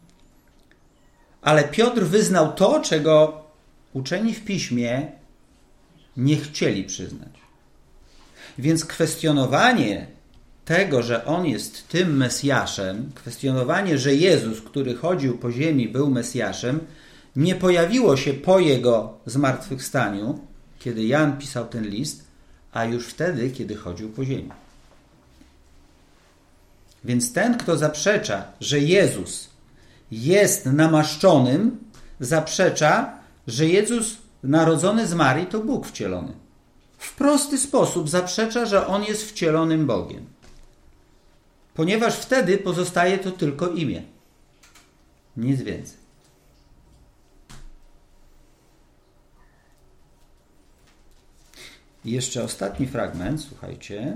Ale Piotr wyznał to, czego uczeni w Piśmie nie chcieli przyznać. Więc kwestionowanie tego, że On jest tym Mesjaszem, kwestionowanie, że Jezus, który chodził po ziemi, był Mesjaszem, nie pojawiło się po Jego zmartwychwstaniu, kiedy Jan pisał ten list, a już wtedy, kiedy chodził po ziemi. Więc ten, kto zaprzecza, że Jezus jest namaszczonym, zaprzecza, że Jezus narodzony z Marii to Bóg wcielony. W prosty sposób zaprzecza, że On jest wcielonym Bogiem. Ponieważ wtedy pozostaje to tylko imię. Nic więcej. I jeszcze ostatni fragment, słuchajcie.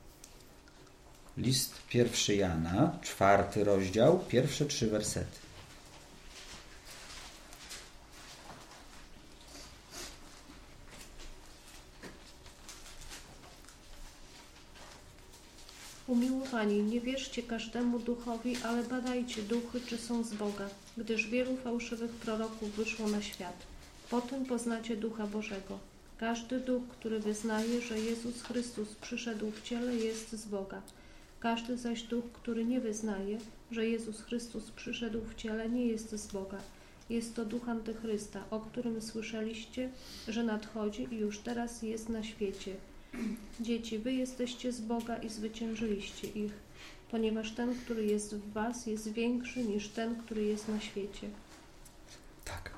List pierwszy Jana, czwarty rozdział, pierwsze trzy wersety. Umiłowani, nie wierzcie każdemu duchowi, ale badajcie duchy, czy są z Boga, gdyż wielu fałszywych proroków wyszło na świat. Potem poznacie Ducha Bożego. Każdy duch, który wyznaje, że Jezus Chrystus przyszedł w ciele, jest z Boga. Każdy zaś duch, który nie wyznaje, że Jezus Chrystus przyszedł w ciele, nie jest z Boga. Jest to duch Antychrysta, o którym słyszeliście, że nadchodzi i już teraz jest na świecie. Dzieci, wy jesteście z Boga i zwyciężyliście ich, ponieważ ten, który jest w was, jest większy niż ten, który jest na świecie. Tak.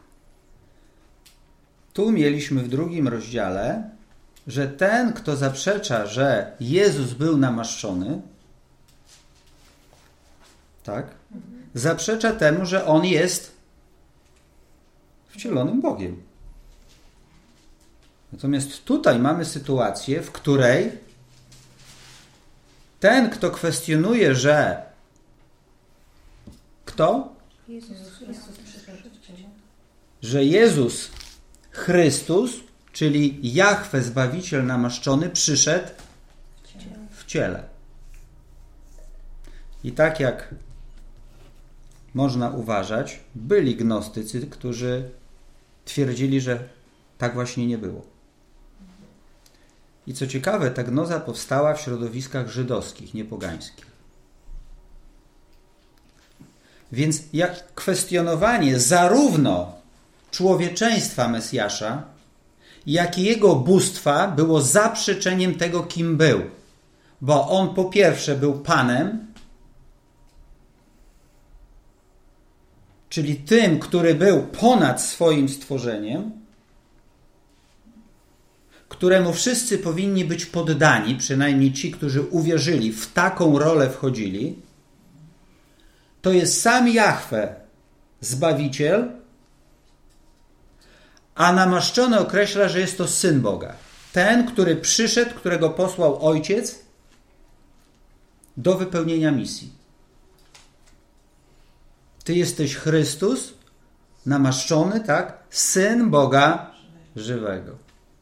Tu mieliśmy w drugim rozdziale, że ten, kto zaprzecza, że Jezus był namaszczony, tak, mhm. zaprzecza temu, że On jest wcielonym Bogiem. Natomiast tutaj mamy sytuację, w której ten, kto kwestionuje, że kto? Jezus Chrystus przyszedł w ciele. Że Jezus Chrystus, czyli Jahwe, Zbawiciel namaszczony, przyszedł w ciele. I tak jak można uważać, byli gnostycy, którzy twierdzili, że tak właśnie nie było. I co ciekawe, ta gnoza powstała w środowiskach żydowskich, nie pogańskich. Więc jak kwestionowanie zarówno człowieczeństwa Mesjasza, jak i jego bóstwa było zaprzeczeniem tego, kim był. Bo on po pierwsze był Panem, czyli tym, który był ponad swoim stworzeniem, któremu wszyscy powinni być poddani, przynajmniej ci, którzy uwierzyli, w taką rolę wchodzili. To jest sam Jahwe, Zbawiciel, a namaszczony określa, że jest to Syn Boga. Ten, który przyszedł, którego posłał Ojciec do wypełnienia misji. Ty jesteś Chrystus, namaszczony, tak? Syn Boga żywego.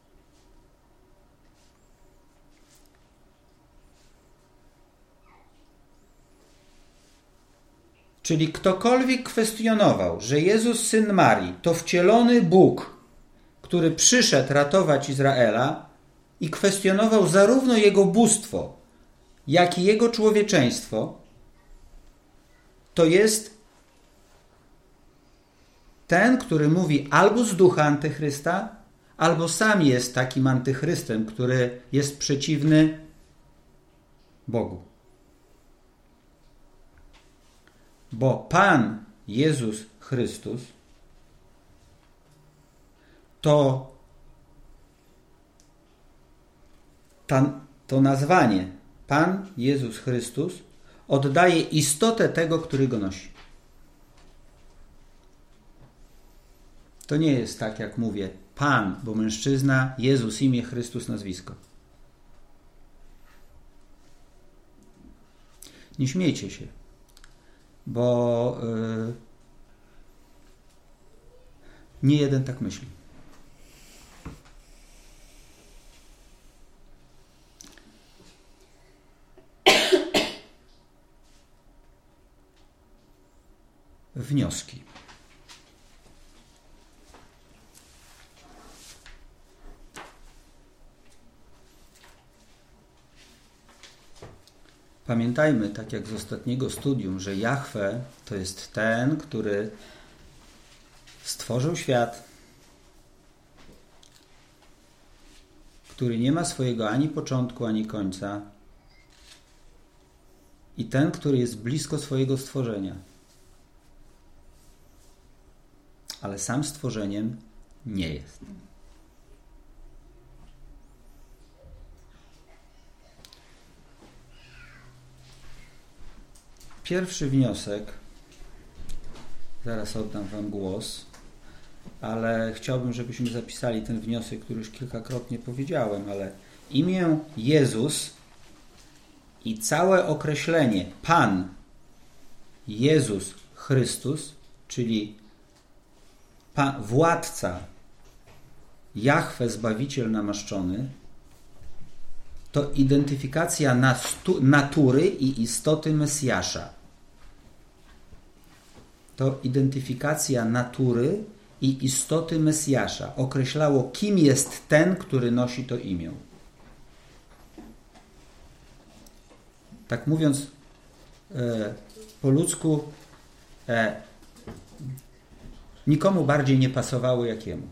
Czyli ktokolwiek kwestionował, że Jezus, Syn Marii, to wcielony Bóg, który przyszedł ratować Izraela i kwestionował zarówno Jego bóstwo, jak i Jego człowieczeństwo, to jest ten, który mówi albo z ducha antychrysta, albo sam jest takim antychrystem, który jest przeciwny Bogu. Bo Pan Jezus Chrystus to, ta, to nazwanie Pan Jezus Chrystus oddaje istotę tego, który go nosi. To nie jest tak, jak mówię, Pan, bo mężczyzna, Jezus, imię, Chrystus, nazwisko. Nie śmiejcie się, bo yy, nie jeden tak myśli. Wnioski. Pamiętajmy, tak jak z ostatniego studium, że Jahwe to jest ten, który stworzył świat, który nie ma swojego ani początku, ani końca i ten, który jest blisko swojego stworzenia. Ale sam stworzeniem nie jest. Pierwszy wniosek, zaraz oddam wam głos, ale chciałbym, żebyśmy zapisali ten wniosek, który już kilkakrotnie powiedziałem, ale imię Jezus i całe określenie Pan Jezus Chrystus, czyli Pan, władca, Jahwe, Zbawiciel namaszczony, to identyfikacja nastu, natury i istoty Mesjasza. To identyfikacja natury i istoty Mesjasza określało, kim jest ten, który nosi to imię. Tak mówiąc e, po ludzku, e, nikomu bardziej nie pasowało jak jemu.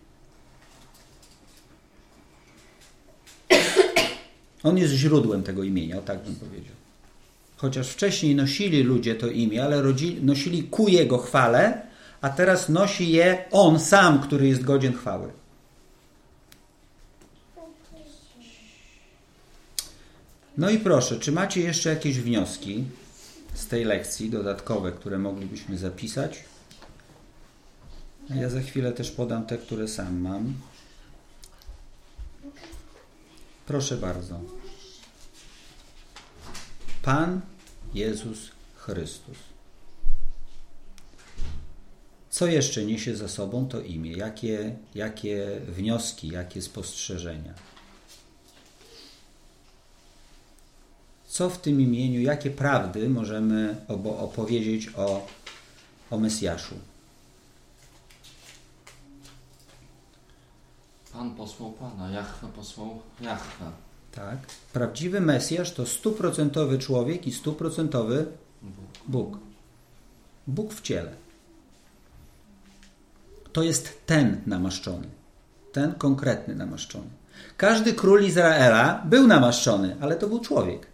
On jest źródłem tego imienia, o tak bym powiedział. Chociaż wcześniej nosili ludzie to imię, ale rodzi, nosili ku jego chwale, a teraz nosi je on sam, który jest godzien chwały. No i proszę, czy macie jeszcze jakieś wnioski z tej lekcji dodatkowe, które moglibyśmy zapisać? Ja za chwilę też podam te, które sam mam. Proszę bardzo. Pan Jezus Chrystus. Co jeszcze niesie za sobą to imię? Jakie, jakie wnioski, jakie spostrzeżenia? Co w tym imieniu, jakie prawdy możemy opowiedzieć o, o Mesjaszu? Pan posłał Pana, Jahwe posłał Jahwe. Tak. Prawdziwy Mesjasz to stuprocentowy człowiek i stuprocentowy Bóg. Bóg w ciele. To jest ten namaszczony. Ten konkretny namaszczony. Każdy król Izraela był namaszczony, ale to był człowiek.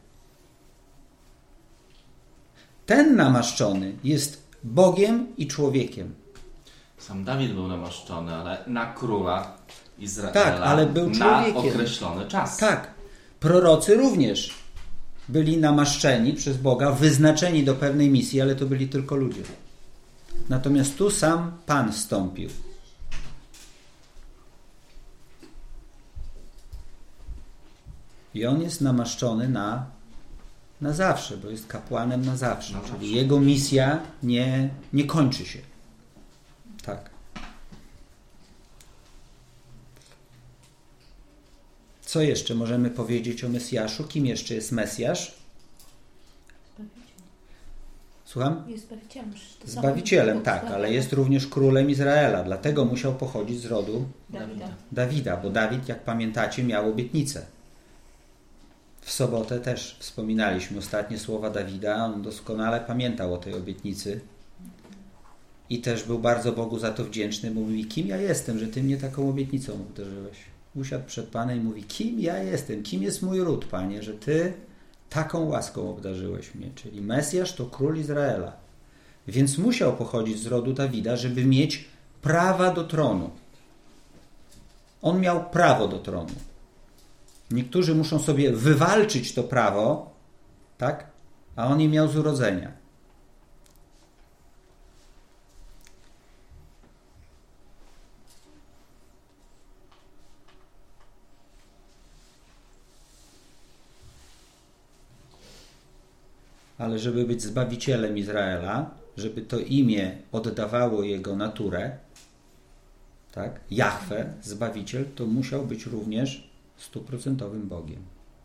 Ten namaszczony jest Bogiem i człowiekiem. Sam Dawid był namaszczony, ale na króla Izraela, tak, ale był człowiekiem. Na określony czas. Tak. Prorocy również byli namaszczeni przez Boga, wyznaczeni do pewnej misji, ale to byli tylko ludzie. Natomiast tu sam Pan wstąpił. I On jest namaszczony na, na zawsze, bo jest kapłanem na zawsze. Na czyli zawsze. Jego misja nie, nie kończy się. Tak. Co jeszcze możemy powiedzieć o Mesjaszu? Kim jeszcze jest Mesjasz? Słucham? Jest Zbawicielem. To samo Zbawicielem, Bóg, tak, Zbawiciel. ale jest również królem Izraela. Dlatego musiał pochodzić z rodu Dawida. Dawida, bo Dawid, jak pamiętacie, miał obietnicę. W sobotę też wspominaliśmy ostatnie słowa Dawida. On doskonale pamiętał o tej obietnicy i też był bardzo Bogu za to wdzięczny, bo mówi, kim ja jestem, że Ty mnie taką obietnicą obdarzyłeś. Usiadł przed Panem i mówi, kim ja jestem, kim jest mój ród, Panie, że Ty taką łaską obdarzyłeś mnie. Czyli Mesjasz to król Izraela. Więc musiał pochodzić z rodu Dawida, żeby mieć prawa do tronu. On miał prawo do tronu. Niektórzy muszą sobie wywalczyć to prawo, tak? A on je miał z urodzenia. Ale żeby być Zbawicielem Izraela, żeby to imię oddawało jego naturę, tak? Jahwe, Zbawiciel, to musiał być również stuprocentowym Bogiem.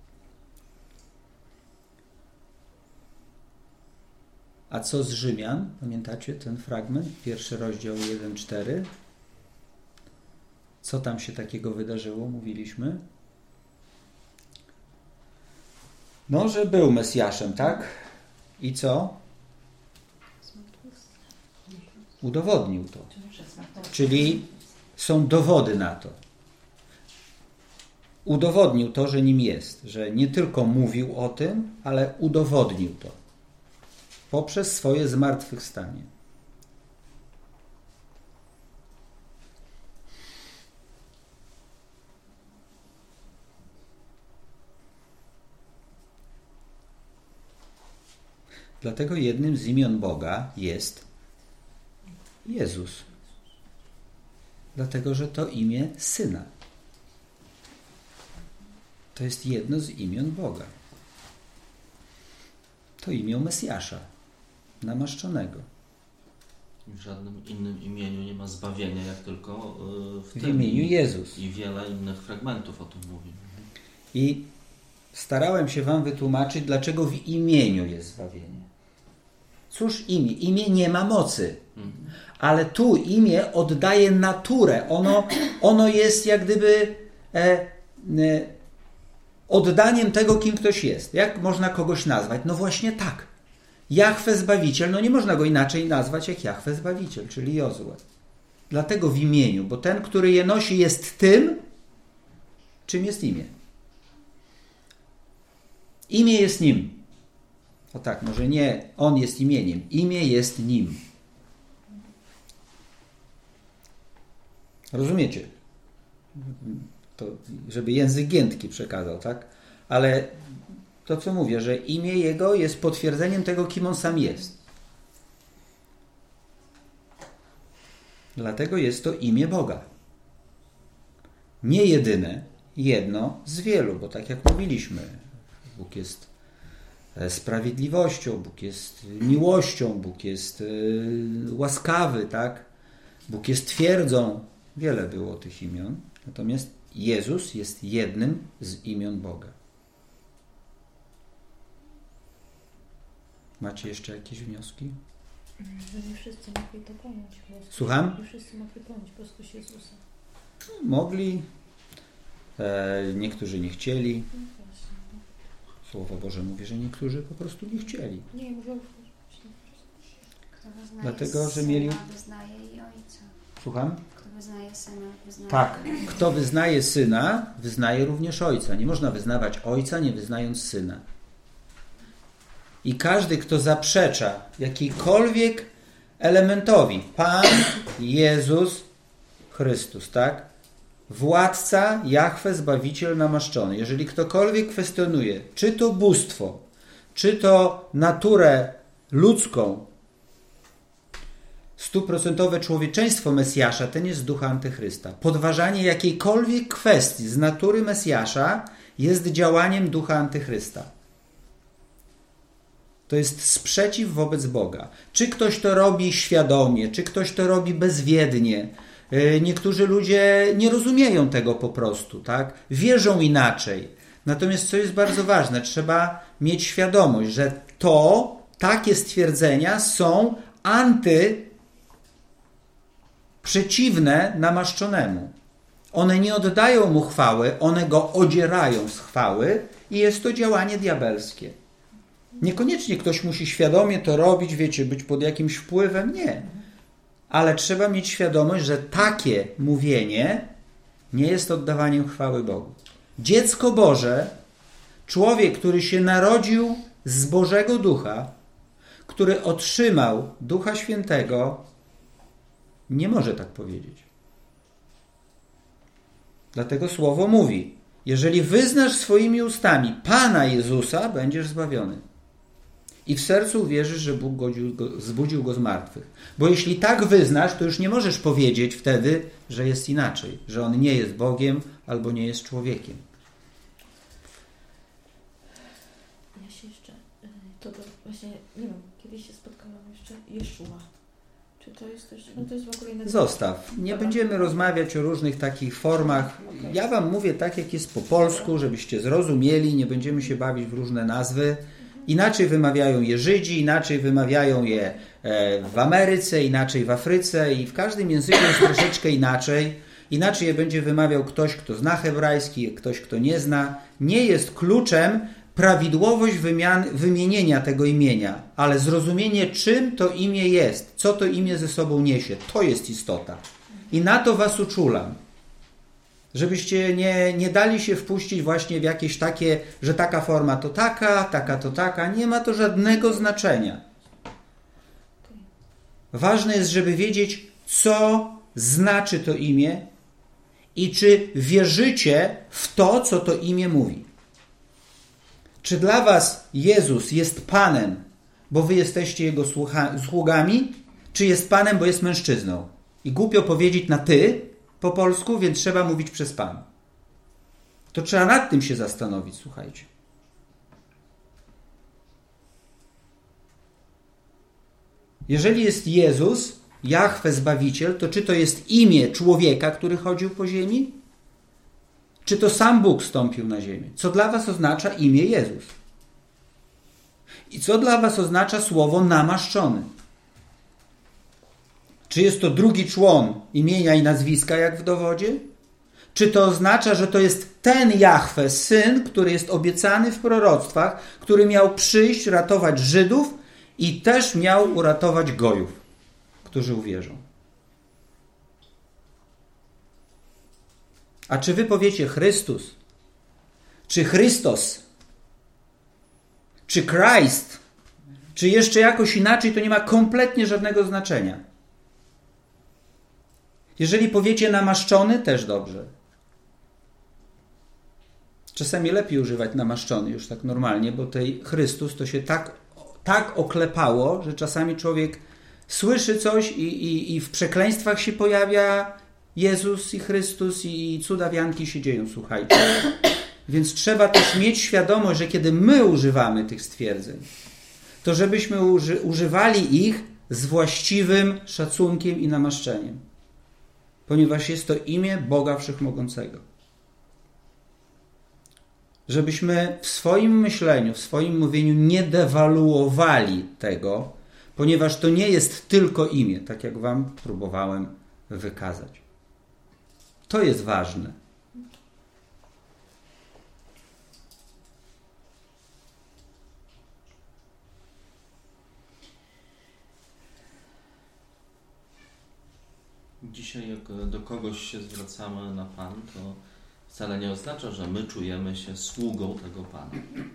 A co z Rzymian? Pamiętacie ten fragment? Pierwszy rozdział jeden cztery. Co tam się takiego wydarzyło? Mówiliśmy. No, że był Mesjaszem, tak? I co? Udowodnił to. Czyli są dowody na to. Udowodnił to, że nim jest. Że nie tylko mówił o tym, ale udowodnił to. Poprzez swoje zmartwychwstanie. Dlatego jednym z imion Boga jest Jezus. Dlatego, że to imię Syna. To jest jedno z imion Boga. To imię Mesjasza, namaszczonego. W żadnym innym imieniu nie ma zbawienia, jak tylko w, W tym. imieniu Jezus. I wiele innych fragmentów o tym mówi. I starałem się wam wytłumaczyć, dlaczego w imieniu jest zbawienie. Cóż imię? Imię nie ma mocy. Ale tu imię oddaje naturę. Ono, ono jest jak gdyby e, e, oddaniem tego, kim ktoś jest. Jak można kogoś nazwać? No właśnie tak. Jahwe Zbawiciel, no nie można go inaczej nazwać jak Jahwe Zbawiciel, czyli Jozue. Dlatego w imieniu, bo ten, który je nosi, jest tym, czym jest imię. Imię jest nim. O tak, może nie on jest imieniem, imię jest nim. Rozumiecie? To, żeby język giętki przekazał, tak? Ale to, co mówię, że imię jego jest potwierdzeniem tego, kim on sam jest. Dlatego jest to imię Boga. Nie jedyne, jedno z wielu, bo tak jak mówiliśmy, Bóg jest sprawiedliwością, Bóg jest miłością, Bóg jest łaskawy, tak? Bóg jest twierdzą. Wiele było tych imion. Natomiast Jezus jest jednym z imion Boga. Macie jeszcze jakieś wnioski? Że nie wszyscy mogli to pojąć. Słucham? Nie wszyscy mogli pojąć boskość Jezusa. Mogli, e, niektórzy nie chcieli. No właśnie. Słowo Boże mówi, że niektórzy po prostu nie chcieli. Nie, mówię o Kto wyznaje Dlatego, że syna, mieli- wyznaje i ojca. Słucham? Kto wyznaje syna, wyznaje Tak. ojca. Kto wyznaje syna, wyznaje również ojca. Nie można wyznawać ojca, nie wyznając syna. I każdy, kto zaprzecza jakiejkolwiek elementowi, Pan Jezus Chrystus, tak? Władca, Jahwe, Zbawiciel, namaszczony. Jeżeli ktokolwiek kwestionuje, czy to bóstwo, czy to naturę ludzką, stuprocentowe człowieczeństwo Mesjasza, ten jest z ducha Antychrysta. Podważanie jakiejkolwiek kwestii z natury Mesjasza jest działaniem ducha Antychrysta. To jest sprzeciw wobec Boga. Czy ktoś to robi świadomie, czy ktoś to robi bezwiednie. Niektórzy ludzie nie rozumieją tego po prostu, tak? Wierzą inaczej. Natomiast co jest bardzo ważne, trzeba mieć świadomość, że to, takie stwierdzenia są anty przeciwne namaszczonemu. One nie oddają mu chwały, one go odzierają z chwały i jest to działanie diabelskie. Niekoniecznie ktoś musi świadomie to robić, wiecie, być pod jakimś wpływem, nie. Ale trzeba mieć świadomość, że takie mówienie nie jest oddawaniem chwały Bogu. Dziecko Boże, człowiek, który się narodził z Bożego Ducha, który otrzymał Ducha Świętego, nie może tak powiedzieć. Dlatego Słowo mówi, jeżeli wyznasz swoimi ustami Pana Jezusa, będziesz zbawiony. I w sercu uwierzysz, że Bóg godził go, zbudził go z martwych. Bo jeśli tak wyznasz, to już nie możesz powiedzieć wtedy, że jest inaczej, że On nie jest Bogiem albo nie jest człowiekiem. Ja się jeszcze, to do, właśnie, nie wiem, kiedyś się spotkałam jeszcze Jeszua. Czy to jest też, no to jest w ogóle innego. Zostaw. Nie Dobra. będziemy rozmawiać o różnych takich formach. Okay. Ja wam mówię tak, jak jest po polsku, żebyście zrozumieli. Nie będziemy się bawić w różne nazwy. Inaczej wymawiają je Żydzi, inaczej wymawiają je w Ameryce, inaczej w Afryce i w każdym języku jest troszeczkę inaczej. Inaczej je będzie wymawiał ktoś, kto zna hebrajski, ktoś, kto nie zna. Nie jest kluczem prawidłowość wymian, wymienienia tego imienia, ale zrozumienie, czym to imię jest, co to imię ze sobą niesie. To jest istota. I na to was uczulam. Żebyście nie, nie dali się wpuścić właśnie w jakieś takie, że taka forma to taka, taka to taka. Nie ma to żadnego znaczenia. Ważne jest, żeby wiedzieć, co znaczy to imię i czy wierzycie w to, co to imię mówi. Czy dla was Jezus jest Panem, bo wy jesteście Jego słucha- sługami, czy jest Panem, bo jest mężczyzną? I głupio powiedzieć na ty po polsku, więc trzeba mówić przez Pan. To trzeba nad tym się zastanowić, słuchajcie. Jeżeli jest Jezus, Jahwe Zbawiciel, to czy to jest imię człowieka, który chodził po ziemi? Czy to sam Bóg stąpił na ziemię? Co dla was oznacza imię Jezus? I co dla was oznacza słowo namaszczony? Czy jest to drugi człon imienia i nazwiska, jak w dowodzie? Czy to oznacza, że to jest ten Jahwe, Syn, który jest obiecany w proroctwach, który miał przyjść, ratować Żydów i też miał uratować Gojów, którzy uwierzą? A czy wy powiecie Chrystus, czy Chrystos, czy Christ, czy jeszcze jakoś inaczej, to nie ma kompletnie żadnego znaczenia. Jeżeli powiecie namaszczony, też dobrze. Czasami lepiej używać namaszczony już tak normalnie, bo tej Chrystus to się tak, tak oklepało, że czasami człowiek słyszy coś i, i, i w przekleństwach się pojawia Jezus i Chrystus i cuda wianki się dzieją, słuchajcie. Więc trzeba też mieć świadomość, że kiedy my używamy tych stwierdzeń, to żebyśmy uży, używali ich z właściwym szacunkiem i namaszczeniem. Ponieważ jest to imię Boga Wszechmogącego. żebyśmy w swoim myśleniu, w swoim mówieniu nie dewaluowali tego, ponieważ to nie jest tylko imię, tak jak wam próbowałem wykazać. To jest ważne. Dzisiaj jak do kogoś się zwracamy na Pan, to wcale nie oznacza, że my czujemy się sługą tego Pana.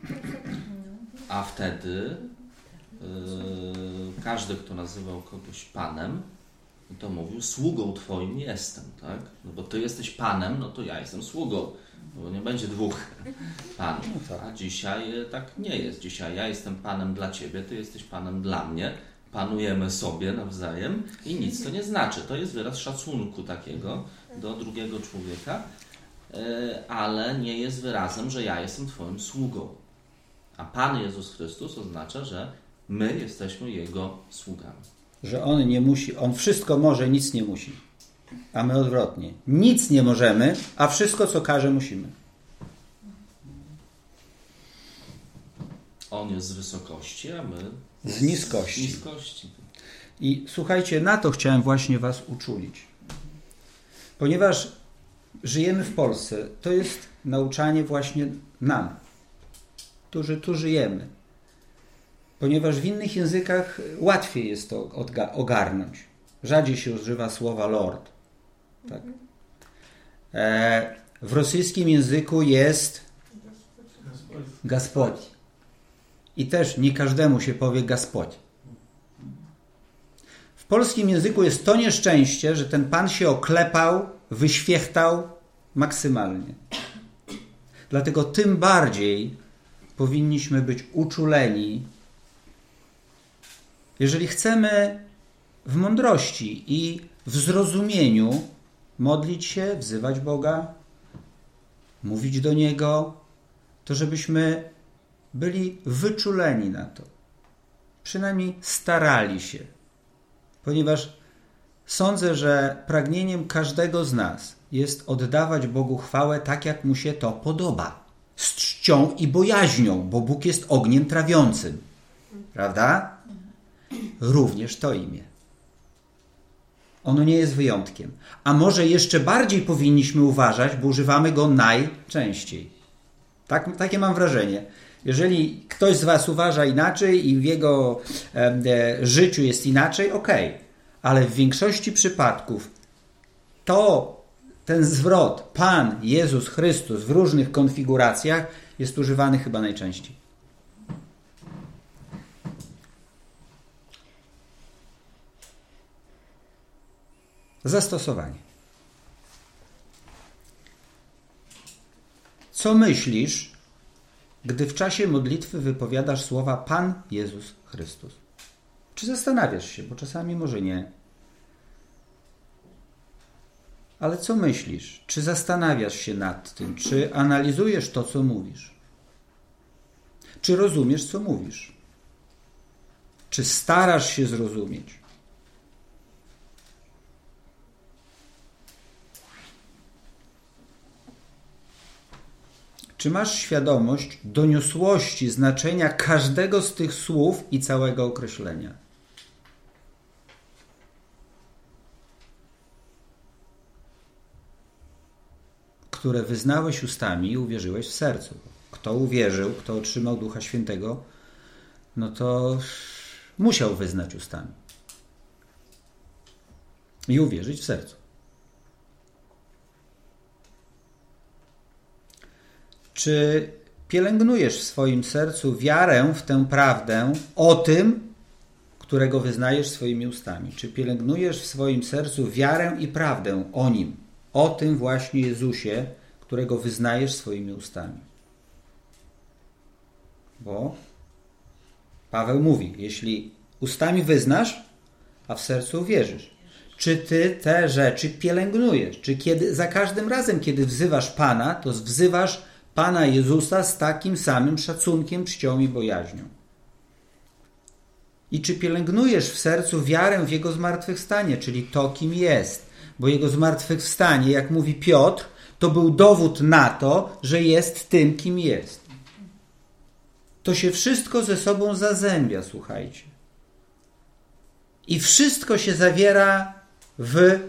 A wtedy yy, każdy, kto nazywał kogoś Panem, to mówił, sługą Twoim jestem, tak? No bo Ty jesteś Panem, no to ja jestem sługą, bo nie będzie dwóch Panów. A dzisiaj tak nie jest. Dzisiaj ja jestem Panem dla Ciebie, Ty jesteś Panem dla mnie. Panujemy sobie nawzajem i nic to nie znaczy. To jest wyraz szacunku takiego do drugiego człowieka, ale nie jest wyrazem, że ja jestem Twoim sługą. A Pan Jezus Chrystus oznacza, że my jesteśmy Jego sługami. Że On nie musi, On wszystko może, nic nie musi. A my odwrotnie. Nic nie możemy, a wszystko, co każe, musimy. On jest z wysokości, a my z niskości. Z niskości. I słuchajcie, na to chciałem właśnie was uczulić. Ponieważ żyjemy w Polsce, to jest nauczanie właśnie nam, którzy tu żyjemy. Ponieważ w innych językach łatwiej jest to ogarnąć. Rzadziej się używa słowa Lord. Tak. E, w rosyjskim języku jest Gospodź. I też nie każdemu się powie Gospodź. W polskim języku jest to nieszczęście, że ten Pan się oklepał, wyświechtał maksymalnie. Dlatego tym bardziej powinniśmy być uczuleni, jeżeli chcemy w mądrości i w zrozumieniu modlić się, wzywać Boga, mówić do Niego, to żebyśmy byli wyczuleni na to. Przynajmniej starali się. Ponieważ sądzę, że pragnieniem każdego z nas jest oddawać Bogu chwałę tak, jak Mu się to podoba. Z czcią i bojaźnią, bo Bóg jest ogniem trawiącym. Prawda? Również to imię. Ono nie jest wyjątkiem. A może jeszcze bardziej powinniśmy uważać, bo używamy go najczęściej. Tak, takie mam wrażenie. Jeżeli ktoś z was uważa inaczej i w jego e, życiu jest inaczej, okej. Okay. Ale w większości przypadków to, ten zwrot Pan Jezus Chrystus w różnych konfiguracjach jest używany chyba najczęściej. Zastosowanie. Co myślisz, gdy w czasie modlitwy wypowiadasz słowa Pan Jezus Chrystus? Czy zastanawiasz się, bo czasami może nie. Ale co myślisz? Czy zastanawiasz się nad tym? Czy analizujesz to, co mówisz? Czy rozumiesz, co mówisz? Czy starasz się zrozumieć? Czy masz świadomość doniosłości znaczenia każdego z tych słów i całego określenia? Które wyznałeś ustami i uwierzyłeś w sercu. Kto uwierzył, kto otrzymał Ducha Świętego, no to musiał wyznać ustami i uwierzyć w sercu. Czy pielęgnujesz w swoim sercu wiarę w tę prawdę o tym, którego wyznajesz swoimi ustami? Czy pielęgnujesz w swoim sercu wiarę i prawdę o Nim, o tym właśnie Jezusie, którego wyznajesz swoimi ustami? Bo Paweł mówi, jeśli ustami wyznasz, a w sercu uwierzysz. Czy ty te rzeczy pielęgnujesz? Czy kiedy, za każdym razem, kiedy wzywasz Pana, to wzywasz Pana Jezusa z takim samym szacunkiem, czcią i bojaźnią? I czy pielęgnujesz w sercu wiarę w Jego zmartwychwstanie, czyli to, kim jest? Bo Jego zmartwychwstanie, jak mówi Piotr, to był dowód na to, że jest tym, kim jest. To się wszystko ze sobą zazębia, słuchajcie. I wszystko się zawiera w,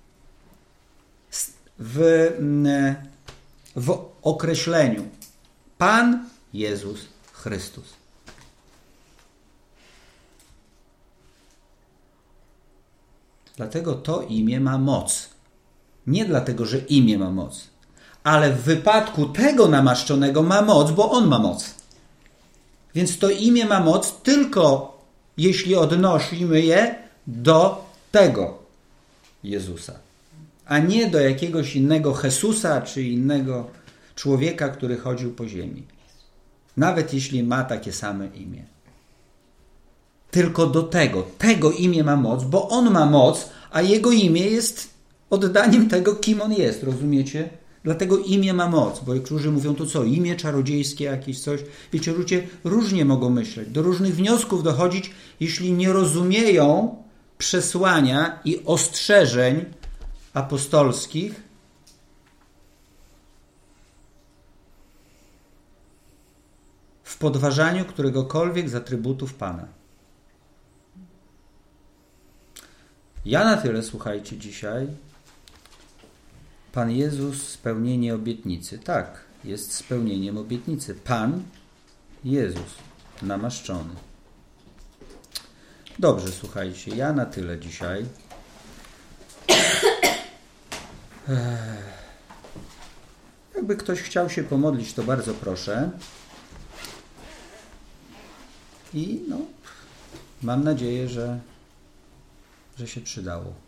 w, w określeniu Pan Jezus Chrystus. Dlatego to imię ma moc. Nie dlatego, że imię ma moc, ale w wypadku tego namaszczonego ma moc, bo on ma moc. Więc to imię ma moc tylko jeśli odnosimy je do tego Jezusa, a nie do jakiegoś innego Jezusa czy innego człowieka, który chodził po ziemi. Nawet jeśli ma takie same imię. Tylko do tego. Tego imię ma moc, bo on ma moc, a jego imię jest oddaniem tego, kim on jest. Rozumiecie? Dlatego imię ma moc. Bo niektórzy mówią, to co? Imię czarodziejskie jakieś coś. Wiecie, ludzie różnie mogą myśleć. Do różnych wniosków dochodzić, jeśli nie rozumieją przesłania i ostrzeżeń apostolskich, w podważaniu któregokolwiek z atrybutów Pana. Ja na tyle, słuchajcie, dzisiaj. Pan Jezus, spełnienie obietnicy. Tak, jest spełnieniem obietnicy. Pan Jezus, namaszczony. Dobrze, słuchajcie, ja na tyle dzisiaj. Jakby ktoś chciał się pomodlić, to bardzo proszę. I no, mam nadzieję, że, że się przydało.